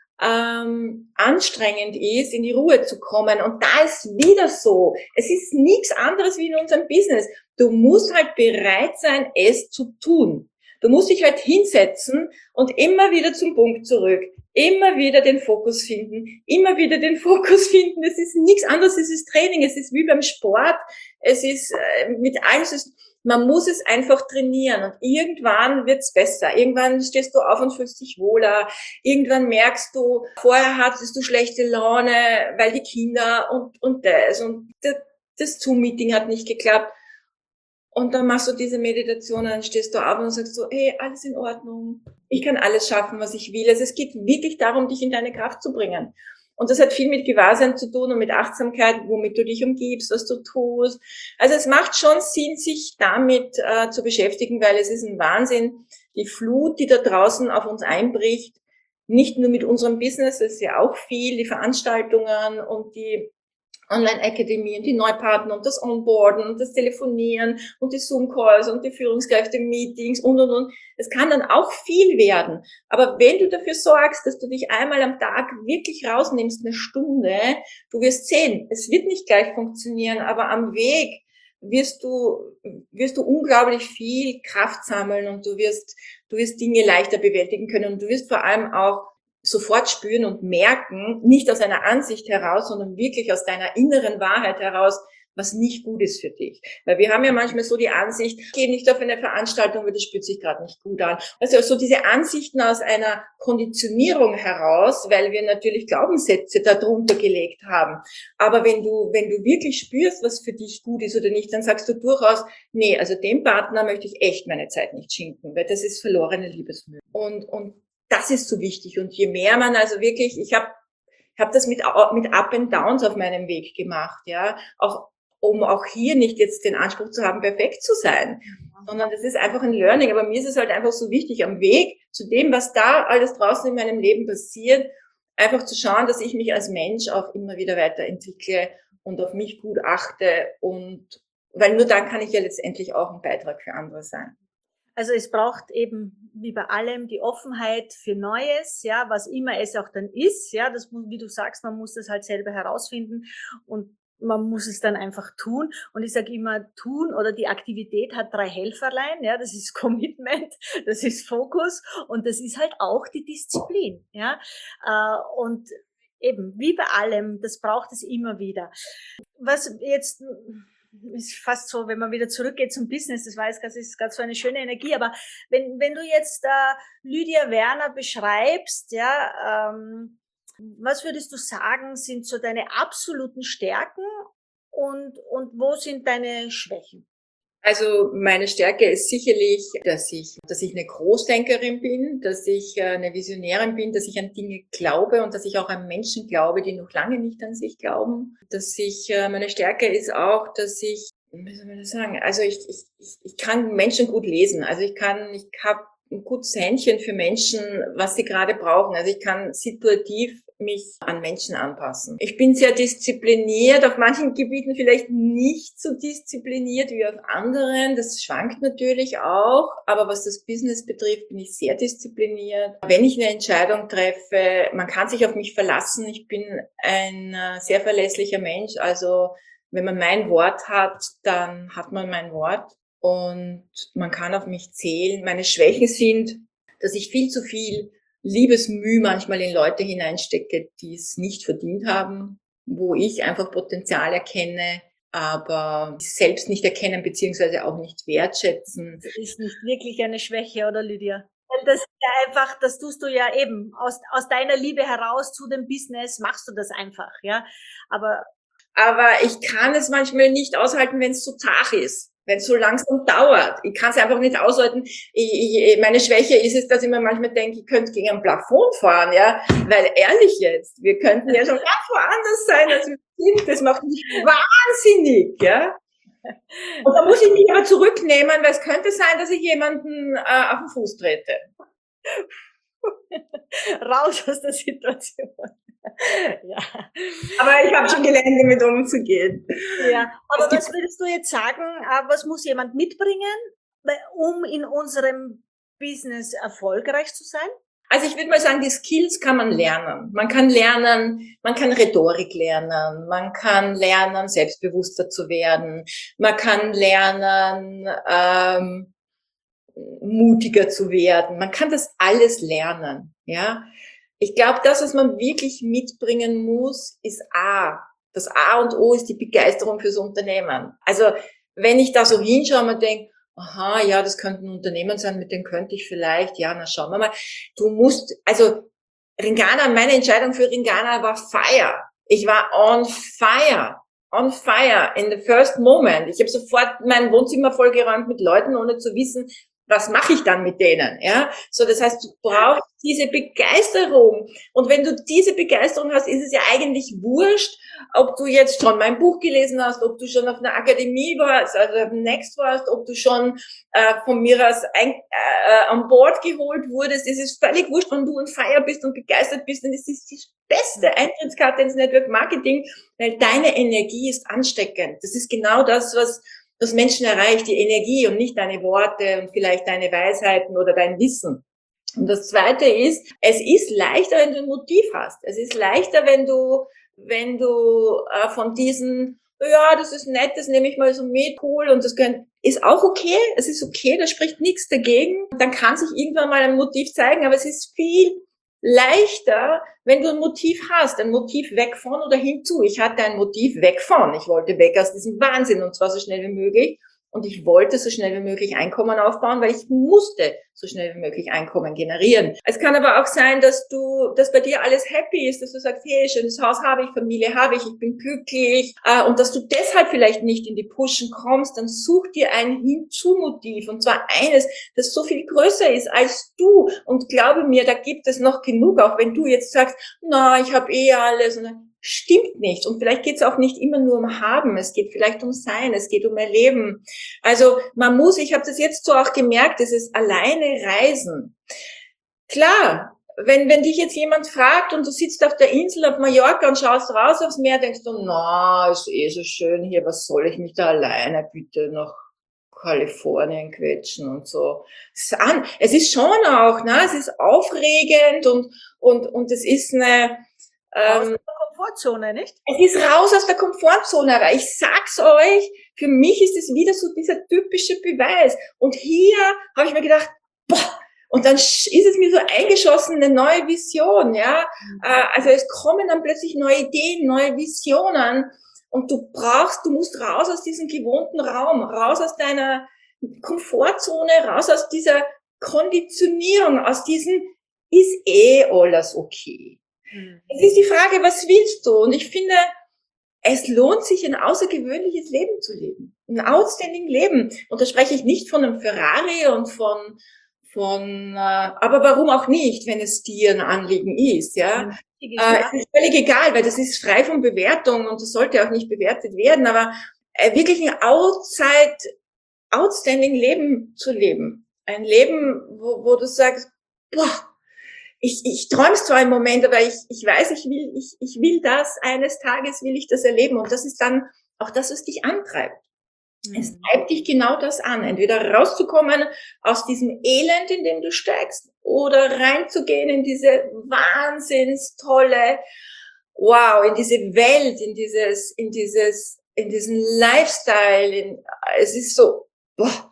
ähm, anstrengend ist, in die Ruhe zu kommen. Und da ist wieder so, es ist nichts anderes wie in unserem Business. Du musst halt bereit sein, es zu tun. Du musst dich halt hinsetzen und immer wieder zum Punkt zurück, immer wieder den Fokus finden, immer wieder den Fokus finden. Es ist nichts anderes, es ist Training, es ist wie beim Sport, es ist äh, mit allem, es ist, man muss es einfach trainieren und irgendwann wird's besser. Irgendwann stehst du auf und fühlst dich wohler. Irgendwann merkst du, vorher hattest du schlechte Laune, weil die Kinder und, und das und das, das Zoom-Meeting hat nicht geklappt. Und dann machst du diese Meditation, dann stehst du auf und sagst so, hey, alles in Ordnung. Ich kann alles schaffen, was ich will. Also es geht wirklich darum, dich in deine Kraft zu bringen. Und das hat viel mit Gewahrsein zu tun und mit Achtsamkeit, womit du dich umgibst, was du tust. Also es macht schon Sinn, sich damit äh, zu beschäftigen, weil es ist ein Wahnsinn, die Flut, die da draußen auf uns einbricht, nicht nur mit unserem Business, das ist ja auch viel, die Veranstaltungen und die Online-Akademie und die Neupartner und das Onboarden und das Telefonieren und die Zoom-Calls und die Führungskräfte-Meetings und, und, und. Es kann dann auch viel werden. Aber wenn du dafür sorgst, dass du dich einmal am Tag wirklich rausnimmst, eine Stunde, du wirst sehen, es wird nicht gleich funktionieren, aber am Weg wirst du, wirst du unglaublich viel Kraft sammeln und du wirst, du wirst Dinge leichter bewältigen können und du wirst vor allem auch sofort spüren und merken, nicht aus einer Ansicht heraus, sondern wirklich aus deiner inneren Wahrheit heraus, was nicht gut ist für dich. Weil wir haben ja manchmal so die Ansicht, ich gehe nicht auf eine Veranstaltung, weil das spürt sich gerade nicht gut an. Also so diese Ansichten aus einer Konditionierung heraus, weil wir natürlich Glaubenssätze darunter gelegt haben. Aber wenn du, wenn du wirklich spürst, was für dich gut ist oder nicht, dann sagst du durchaus, nee, also dem Partner möchte ich echt meine Zeit nicht schinken, weil das ist verlorene Liebesmühe. Und, und das ist so wichtig. Und je mehr man also wirklich, ich habe ich hab das mit, mit Up and Downs auf meinem Weg gemacht, ja, auch um auch hier nicht jetzt den Anspruch zu haben, perfekt zu sein, sondern das ist einfach ein Learning. Aber mir ist es halt einfach so wichtig, am Weg zu dem, was da alles draußen in meinem Leben passiert, einfach zu schauen, dass ich mich als Mensch auch immer wieder weiterentwickle und auf mich gut achte und, weil nur dann kann ich ja letztendlich auch ein Beitrag für andere sein. Also es braucht eben wie bei allem die Offenheit für Neues, ja, was immer es auch dann ist, ja, das muss, wie du sagst, man muss das halt selber herausfinden und man muss es dann einfach tun. Und ich sage immer, tun oder die Aktivität hat drei Helferlein. Ja, das ist Commitment, das ist Fokus und das ist halt auch die Disziplin. Ja, äh, und eben, wie bei allem, das braucht es immer wieder. Was jetzt ist fast so, wenn man wieder zurückgeht zum Business, das weiß, das ist ganz so eine schöne Energie, aber wenn, wenn du jetzt äh, Lydia Werner beschreibst, ja, ähm, was würdest du sagen, sind so deine absoluten Stärken und, und wo sind deine Schwächen? Also meine Stärke ist sicherlich, dass ich, dass ich eine Großdenkerin bin, dass ich eine Visionärin bin, dass ich an Dinge glaube und dass ich auch an Menschen glaube, die noch lange nicht an sich glauben. Dass ich, meine Stärke ist auch, dass ich, wie soll man das sagen, also ich, ich, ich kann Menschen gut lesen. Also ich kann, ich habe ein gutes Händchen für Menschen, was sie gerade brauchen. Also ich kann situativ mich an Menschen anpassen. Ich bin sehr diszipliniert, auf manchen Gebieten vielleicht nicht so diszipliniert wie auf anderen. Das schwankt natürlich auch, aber was das Business betrifft, bin ich sehr diszipliniert. Wenn ich eine Entscheidung treffe, man kann sich auf mich verlassen. Ich bin ein sehr verlässlicher Mensch. Also wenn man mein Wort hat, dann hat man mein Wort und man kann auf mich zählen. Meine Schwächen sind, dass ich viel zu viel Liebesmüh manchmal in Leute hineinstecke, die es nicht verdient haben, wo ich einfach Potenzial erkenne, aber selbst nicht erkennen beziehungsweise auch nicht wertschätzen. Das ist nicht wirklich eine Schwäche, oder Lydia? Das ist ja einfach, das tust du ja eben aus, aus deiner Liebe heraus zu dem Business, machst du das einfach, ja. Aber aber ich kann es manchmal nicht aushalten, wenn es so zart ist. Wenn es so langsam dauert. Ich kann es einfach nicht aushalten. Ich, ich, meine Schwäche ist es, dass ich mir manchmal denke, ich könnte gegen ein Plafond fahren, ja. Weil ehrlich jetzt, wir könnten ja schon ganz woanders sein, als wir sind. Das macht mich wahnsinnig, ja. Und da muss ich mich aber zurücknehmen, weil es könnte sein, dass ich jemanden äh, auf den Fuß trete. Raus aus der Situation. Ja. Aber ich habe schon gelernt, damit umzugehen. Ja, aber was würdest du jetzt sagen, was muss jemand mitbringen, um in unserem Business erfolgreich zu sein? Also ich würde mal sagen, die Skills kann man lernen. Man kann lernen, man kann Rhetorik lernen, man kann lernen, selbstbewusster zu werden, man kann lernen, ähm, mutiger zu werden. Man kann das alles lernen, ja. Ich glaube, das, was man wirklich mitbringen muss, ist A. Das A und O ist die Begeisterung fürs Unternehmen. Also wenn ich da so hinschaue und mir denke, aha, ja, das könnte ein Unternehmen sein, mit dem könnte ich vielleicht, ja, na schauen wir mal. Du musst, also Ringana, meine Entscheidung für Ringana war Fire. Ich war on fire. On fire in the first moment. Ich habe sofort mein Wohnzimmer vollgeräumt mit Leuten, ohne zu wissen, was mache ich dann mit denen, ja? So, das heißt, du brauchst diese Begeisterung. Und wenn du diese Begeisterung hast, ist es ja eigentlich wurscht, ob du jetzt schon mein Buch gelesen hast, ob du schon auf einer Akademie warst, also auf dem Next warst, ob du schon äh, von mir aus ein, äh, an Bord geholt wurdest. Es ist völlig wurscht, wenn du on fire bist und begeistert bist. Und es ist die beste Eintrittskarte ins Network Marketing, weil deine Energie ist ansteckend. Das ist genau das, was was Menschen erreicht, die Energie und nicht deine Worte und vielleicht deine Weisheiten oder dein Wissen. Und das Zweite ist, es ist leichter, wenn du ein Motiv hast. Es ist leichter, wenn du, wenn du äh, von diesen, ja, das ist nett, das nehme ich mal so mit, cool, und das können, ist auch okay. Es ist okay, da spricht nichts dagegen. Dann kann sich irgendwann mal ein Motiv zeigen, aber es ist viel leichter, wenn du ein Motiv hast, ein Motiv weg von oder hinzu. Ich hatte ein Motiv weg von. Ich wollte weg aus diesem Wahnsinn und zwar so schnell wie möglich. Und ich wollte so schnell wie möglich Einkommen aufbauen, weil ich musste so schnell wie möglich Einkommen generieren. Es kann aber auch sein, dass du, dass bei dir alles happy ist, dass du sagst, hey, schönes Haus habe ich, Familie habe ich, ich bin glücklich, äh, und dass du deshalb vielleicht nicht in die Pushen kommst, dann such dir ein Hinzu-Motiv und zwar eines, das so viel größer ist als du. Und glaube mir, da gibt es noch genug, auch wenn du jetzt sagst, na, ich habe eh alles. Und stimmt nicht. Und vielleicht geht es auch nicht immer nur um Haben. Es geht vielleicht um Sein. Es geht um Erleben. Also man muss, ich habe das jetzt so auch gemerkt, es ist alleine Reisen. Klar, wenn wenn dich jetzt jemand fragt und du sitzt auf der Insel auf Mallorca und schaust raus aufs Meer, denkst du, na, ist eh so schön hier, was soll ich mich da alleine bitte nach Kalifornien quetschen und so. Es ist, an, es ist schon auch, ne, es ist aufregend und und und es ist eine Aus Ähm, der Komfortzone, nicht? es ist raus aus der Komfortzone, aber ich sag's euch, für mich ist es wieder so dieser typische Beweis. Und hier habe ich mir gedacht, boah, und dann ist es mir so eingeschossen, eine neue Vision, ja. Äh, Also es kommen dann plötzlich neue Ideen, neue Visionen und du brauchst, du musst raus aus diesem gewohnten Raum, raus aus deiner Komfortzone, raus aus dieser Konditionierung, aus diesem ist eh alles okay. Mhm. Es ist die Frage, was willst du? Und ich finde, es lohnt sich, ein außergewöhnliches Leben zu leben. Ein outstanding Leben. Und da spreche ich nicht von einem Ferrari und von, von, äh, aber warum auch nicht, wenn es dir ein Anliegen ist, ja? Wichtig ist, Äh, ja. es ist völlig egal, weil das ist frei von Bewertung und das sollte auch nicht bewertet werden, aber äh, wirklich ein outside, outstanding Leben zu leben. Ein Leben, wo, wo du sagst, boah, ich, ich träume zwar im Moment, aber ich, ich weiß, ich will, ich, ich will das, eines Tages will ich das erleben. Und das ist dann auch das, was dich antreibt. Mhm. Es treibt dich genau das an, entweder rauszukommen aus diesem Elend, in dem du steckst, oder reinzugehen in diese wahnsinns tolle, wow, in diese Welt, in dieses, in dieses, in diesen Lifestyle. In, es ist so, boah.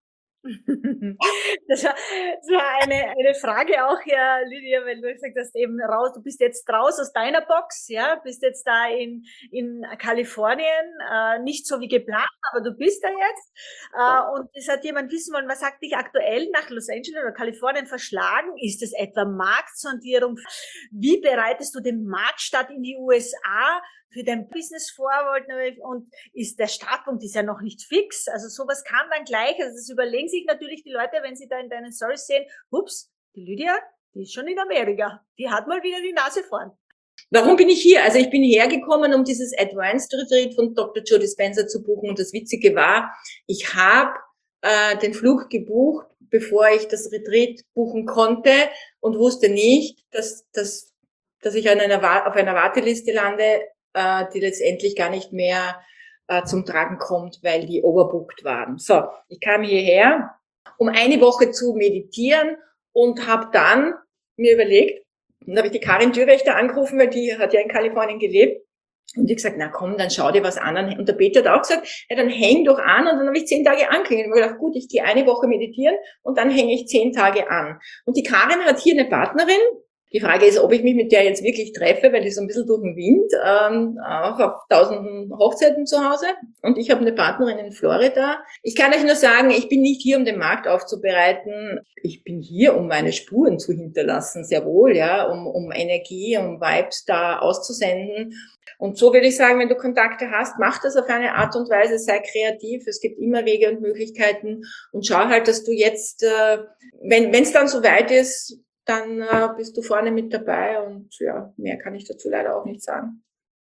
Das war, das war eine, eine Frage auch, ja, Lydia, weil du gesagt hast, eben raus, du bist jetzt raus aus deiner Box, ja, bist jetzt da in, in Kalifornien, äh, nicht so wie geplant, aber du bist da jetzt. Äh, und es hat jemand wissen wollen, was sagt dich aktuell nach Los Angeles oder Kalifornien verschlagen? Ist es etwa Marktsondierung? Wie bereitest du den Marktstart in die U S A für dein Business vor? Und ist der Startpunkt ist ja noch nicht fix. Also sowas kam dann gleich. Also das überlegen sich natürlich die Leute, wenn sie da in deinen Stories sehen, ups, die Lydia, die ist schon in Amerika. Die hat mal wieder die Nase vorn. Warum bin ich hier? Also ich bin hergekommen, um dieses Advanced Retreat von Doktor Joe Dispenza zu buchen. Und das Witzige war, ich habe äh, den Flug gebucht, bevor ich das Retreat buchen konnte und wusste nicht, dass, dass, dass ich an einer, auf einer Warteliste lande, äh, die letztendlich gar nicht mehr äh, zum Tragen kommt, weil die overbooked waren. So, ich kam hierher, um eine Woche zu meditieren und habe dann mir überlegt, und da habe ich die Karin Dürwächter angerufen, weil die hat ja in Kalifornien gelebt. Und die gesagt, na komm, dann schau dir was an. Und der Peter hat auch gesagt, ja, dann häng doch an. Und dann habe ich zehn Tage angehängt. Und ich habe gedacht, gut, ich gehe eine Woche meditieren und dann hänge ich zehn Tage an. Und die Karin hat hier eine Partnerin. Die Frage ist, ob ich mich mit der jetzt wirklich treffe, weil die ist so ein bisschen durch den Wind, ähm, auch auf tausenden Hochzeiten zu Hause. Und ich habe eine Partnerin in Florida. Ich kann euch nur sagen, ich bin nicht hier, um den Markt aufzubereiten. Ich bin hier, um meine Spuren zu hinterlassen, sehr wohl, ja, um, um Energie, um Vibes da auszusenden. Und so würde ich sagen, wenn du Kontakte hast, mach das auf eine Art und Weise, sei kreativ. Es gibt immer Wege und Möglichkeiten und schau halt, dass du jetzt, äh, wenn es dann soweit ist, dann äh, bist du vorne mit dabei und ja, mehr kann ich dazu leider auch nicht sagen.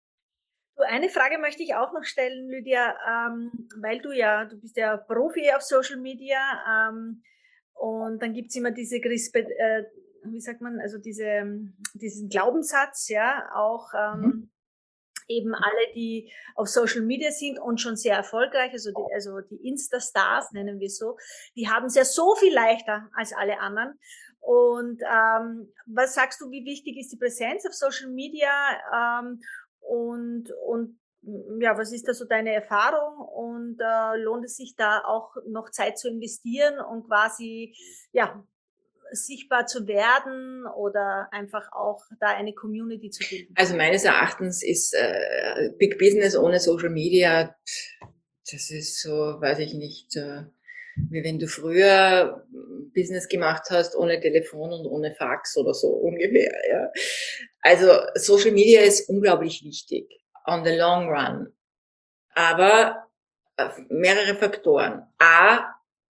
Du, eine Frage möchte ich auch noch stellen, Lydia, ähm, weil du ja, du bist ja Profi auf Social Media ähm, und dann gibt's immer diese, äh, wie sagt man, also diese, diesen Glaubenssatz, ja, auch ähm, mhm. eben alle, die auf Social Media sind und schon sehr erfolgreich, also die, also die Insta-Stars nennen wir so, die haben es ja so viel leichter als alle anderen. Und ähm, was sagst du, wie wichtig ist die Präsenz auf Social Media ähm, und, und ja, was ist da so deine Erfahrung und äh, lohnt es sich da auch noch Zeit zu investieren und quasi ja sichtbar zu werden oder einfach auch da eine Community zu bilden? Also meines Erachtens ist äh, Big Business ohne Social Media, das ist so, weiß ich nicht, äh, wie wenn du früher Business gemacht hast ohne Telefon und ohne Fax oder so ungefähr. Ja. Also Social Media ist unglaublich wichtig on the long run, aber mehrere Faktoren. A,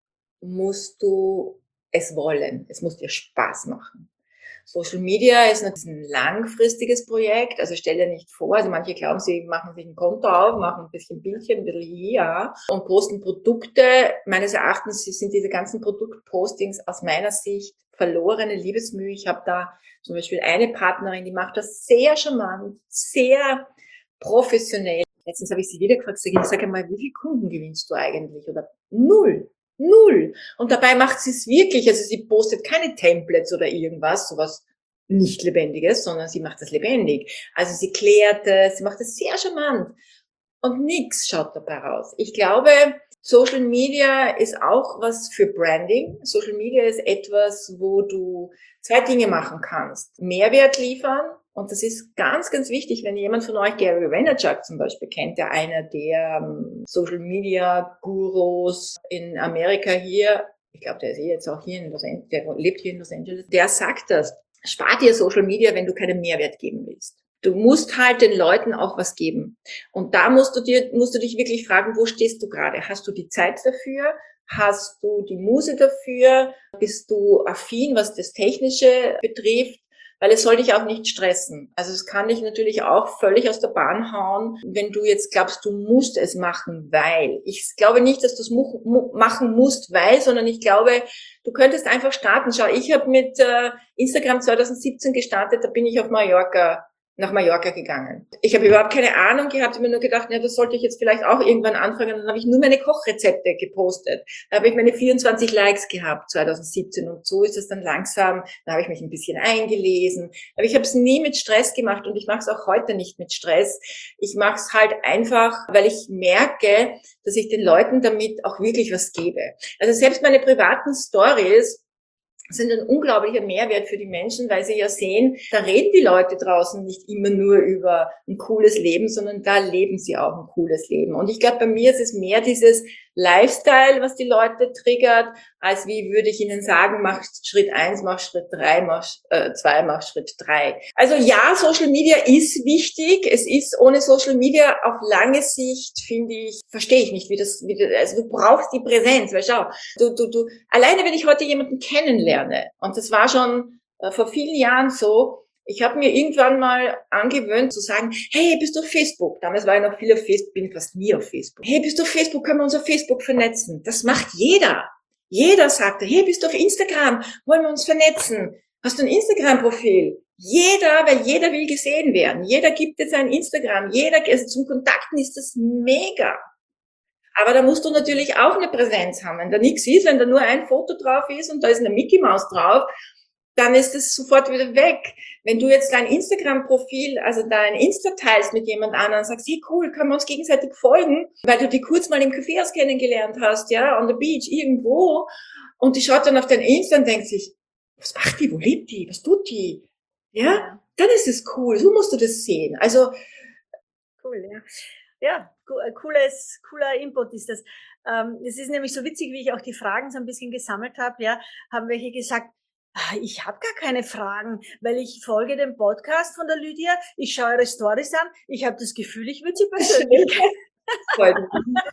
musst du es wollen, es muss dir Spaß machen. Social Media ist ein langfristiges Projekt, also stell dir nicht vor, also manche glauben, sie machen sich ein Konto auf, machen ein bisschen Bildchen, ein bisschen hier und posten Produkte. Meines Erachtens sind diese ganzen Produktpostings aus meiner Sicht verlorene Liebesmühe. Ich habe da zum Beispiel eine Partnerin, die macht das sehr charmant, sehr professionell. Letztens habe ich sie wieder gefragt, ich sage mal, wie viele Kunden gewinnst du eigentlich? Oder null. Null. Und dabei macht sie es wirklich, also sie postet keine Templates oder irgendwas, sowas nicht Lebendiges, sondern sie macht es lebendig. Also sie klärt es, sie macht es sehr charmant und nichts schaut dabei raus. Ich glaube, Social Media ist auch was für Branding. Social Media ist etwas, wo du zwei Dinge machen kannst. Mehrwert liefern. Und das ist ganz, ganz wichtig, wenn jemand von euch Gary Vaynerchuk zum Beispiel kennt, der einer der um, Social Media Gurus in Amerika hier, ich glaube, der ist eh jetzt auch hier in Los Angeles, der lebt hier in Los Angeles, der sagt das. Spar dir Social Media, wenn du keinen Mehrwert geben willst. Du musst halt den Leuten auch was geben. Und da musst du dir, musst du dich wirklich fragen, wo stehst du gerade? Hast du die Zeit dafür? Hast du die Muse dafür? Bist du affin, was das Technische betrifft? Weil es soll dich auch nicht stressen. Also es kann dich natürlich auch völlig aus der Bahn hauen, wenn du jetzt glaubst, du musst es machen, weil. Ich glaube nicht, dass du es mu- mu- machen musst, weil, sondern ich glaube, du könntest einfach starten. Schau, ich habe mit äh, Instagram zwanzig siebzehn gestartet, da bin ich auf Mallorca nach Mallorca gegangen. Ich habe überhaupt keine Ahnung gehabt, ich habe mir nur gedacht, ja, das sollte ich jetzt vielleicht auch irgendwann anfangen. Dann habe ich nur meine Kochrezepte gepostet. Da habe ich meine vierundzwanzig Likes gehabt zwanzig siebzehn und so ist es dann langsam. Da habe ich mich ein bisschen eingelesen. Aber ich habe es nie mit Stress gemacht und ich mache es auch heute nicht mit Stress. Ich mache es halt einfach, weil ich merke, dass ich den Leuten damit auch wirklich was gebe. Also selbst meine privaten Stories sind ein unglaublicher Mehrwert für die Menschen, weil sie ja sehen, da reden die Leute draußen nicht immer nur über ein cooles Leben, sondern da leben sie auch ein cooles Leben. Und ich glaube, bei mir ist es mehr dieses Lifestyle, was die Leute triggert, als wie würde ich ihnen sagen, mach Schritt eins, mach Schritt drei, mach äh, zwei, mach Schritt drei. Also ja, Social Media ist wichtig. Es ist ohne Social Media auf lange Sicht, finde ich, verstehe ich nicht, wie das, wie das, also du brauchst die Präsenz, weil schau, du, du, du, alleine wenn ich heute jemanden kennenlerne, und das war schon äh, vor vielen Jahren so, ich habe mir irgendwann mal angewöhnt zu sagen, hey, bist du auf Facebook? Damals war ich noch viel auf Facebook, bin fast nie auf Facebook. Hey, bist du auf Facebook? Können wir uns auf Facebook vernetzen? Das macht jeder. Jeder sagte, hey, bist du auf Instagram? Wollen wir uns vernetzen? Hast du ein Instagram-Profil? Jeder, weil jeder will gesehen werden. Jeder gibt jetzt ein Instagram. Jeder, also zum Kontakten ist das mega. Aber da musst du natürlich auch eine Präsenz haben. Wenn da nichts ist, wenn da nur ein Foto drauf ist und da ist eine Mickey Maus drauf, dann ist es sofort wieder weg. Wenn du jetzt dein Instagram-Profil, also dein Insta teilst mit jemand anderem, sagst, hey cool, können wir uns gegenseitig folgen, weil du die kurz mal im Kaffeehaus kennengelernt hast, ja, on the beach, irgendwo, und die schaut dann auf dein Insta und denkt sich, was macht die, wo lebt die, was tut die, ja, ja. Dann ist es cool, so musst du das sehen. Also, cool, ja. Ja, cooles, cooler Input ist das. Ähm, es ist nämlich so witzig, wie ich auch die Fragen so ein bisschen gesammelt habe, ja, haben welche gesagt, ich habe gar keine Fragen, weil ich folge dem Podcast von der Lydia, ich schaue ihre Stories an, ich habe das Gefühl, ich würde sie persönlich kennen.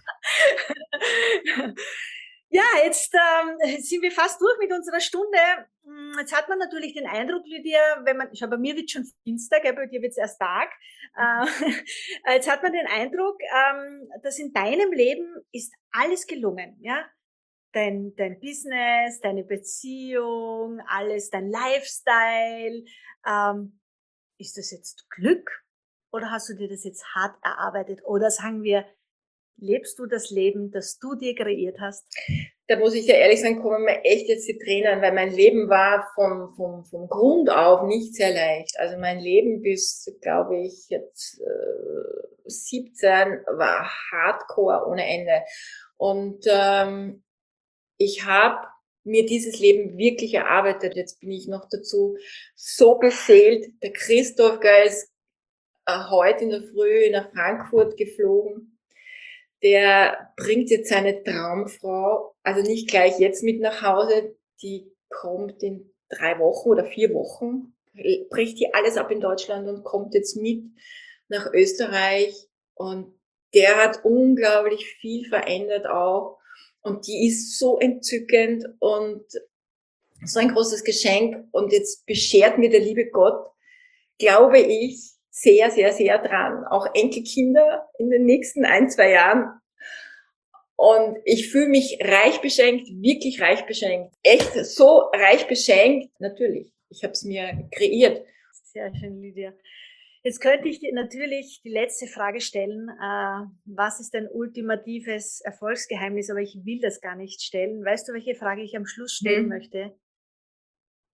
Ja, jetzt ähm, sind wir fast durch mit unserer Stunde. Jetzt hat man natürlich den Eindruck, Lydia, wenn man, schau, bei mir wird schon Finster, gell, bei dir wird es erst Tag. Äh, jetzt hat man den Eindruck, ähm, dass in deinem Leben ist alles gelungen, ja? Dein, dein Business, deine Beziehung, alles, dein Lifestyle. Ähm, ist das jetzt Glück oder hast du dir das jetzt hart erarbeitet? Oder sagen wir, lebst du das Leben, das du dir kreiert hast? Da muss ich ja ehrlich sagen, kommen mir echt jetzt die Tränen, weil mein Leben war vom, vom, vom Grund auf nicht sehr leicht. Also mein Leben bis, glaube ich, jetzt äh, siebzehn war Hardcore ohne Ende. Und ähm, ich habe mir dieses Leben wirklich erarbeitet. Jetzt bin ich noch dazu so beseelt. Der Christoph Geil ist äh, heute in der Früh nach Frankfurt geflogen. Der bringt jetzt seine Traumfrau, also nicht gleich jetzt mit nach Hause, die kommt in drei Wochen oder vier Wochen, bricht die alles ab in Deutschland und kommt jetzt mit nach Österreich. Und der hat unglaublich viel verändert auch. Und die ist so entzückend und so ein großes Geschenk. Und jetzt beschert mir der liebe Gott, glaube ich, sehr, sehr, sehr dran. Auch Enkelkinder in den nächsten ein, zwei Jahren. Und ich fühle mich reich beschenkt, wirklich reich beschenkt. Echt so reich beschenkt. Natürlich, ich habe es mir kreiert. Sehr schön, Lydia. Jetzt könnte ich dir natürlich die letzte Frage stellen. Äh, was ist dein ultimatives Erfolgsgeheimnis? Aber ich will das gar nicht stellen. Weißt du, welche Frage ich am Schluss stellen hm. möchte?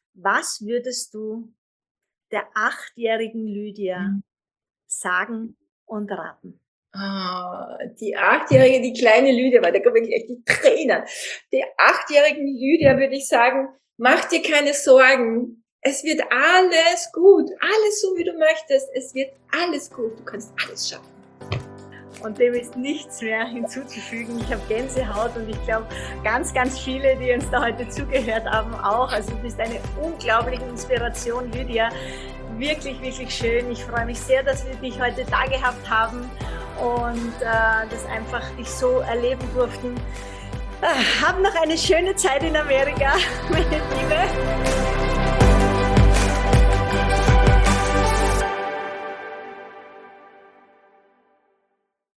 Was würdest du der achtjährigen Lydia Mhm. sagen und raten? Ah, die achtjährige, die kleine Lydia, weil da kommen wirklich echt die Tränen. Der achtjährigen Lydia würde ich sagen, mach dir keine Sorgen. Es wird alles gut. Alles so, wie du möchtest. Es wird alles gut. Du kannst alles schaffen. Und dem ist nichts mehr hinzuzufügen. Ich habe Gänsehaut und ich glaube, ganz, ganz viele, die uns da heute zugehört haben, auch. Also du bist eine unglaubliche Inspiration, Lydia. Wirklich, wirklich schön. Ich freue mich sehr, dass wir dich heute da gehabt haben und äh, das einfach dich so erleben durften. Äh, hab noch eine schöne Zeit in Amerika, meine Liebe.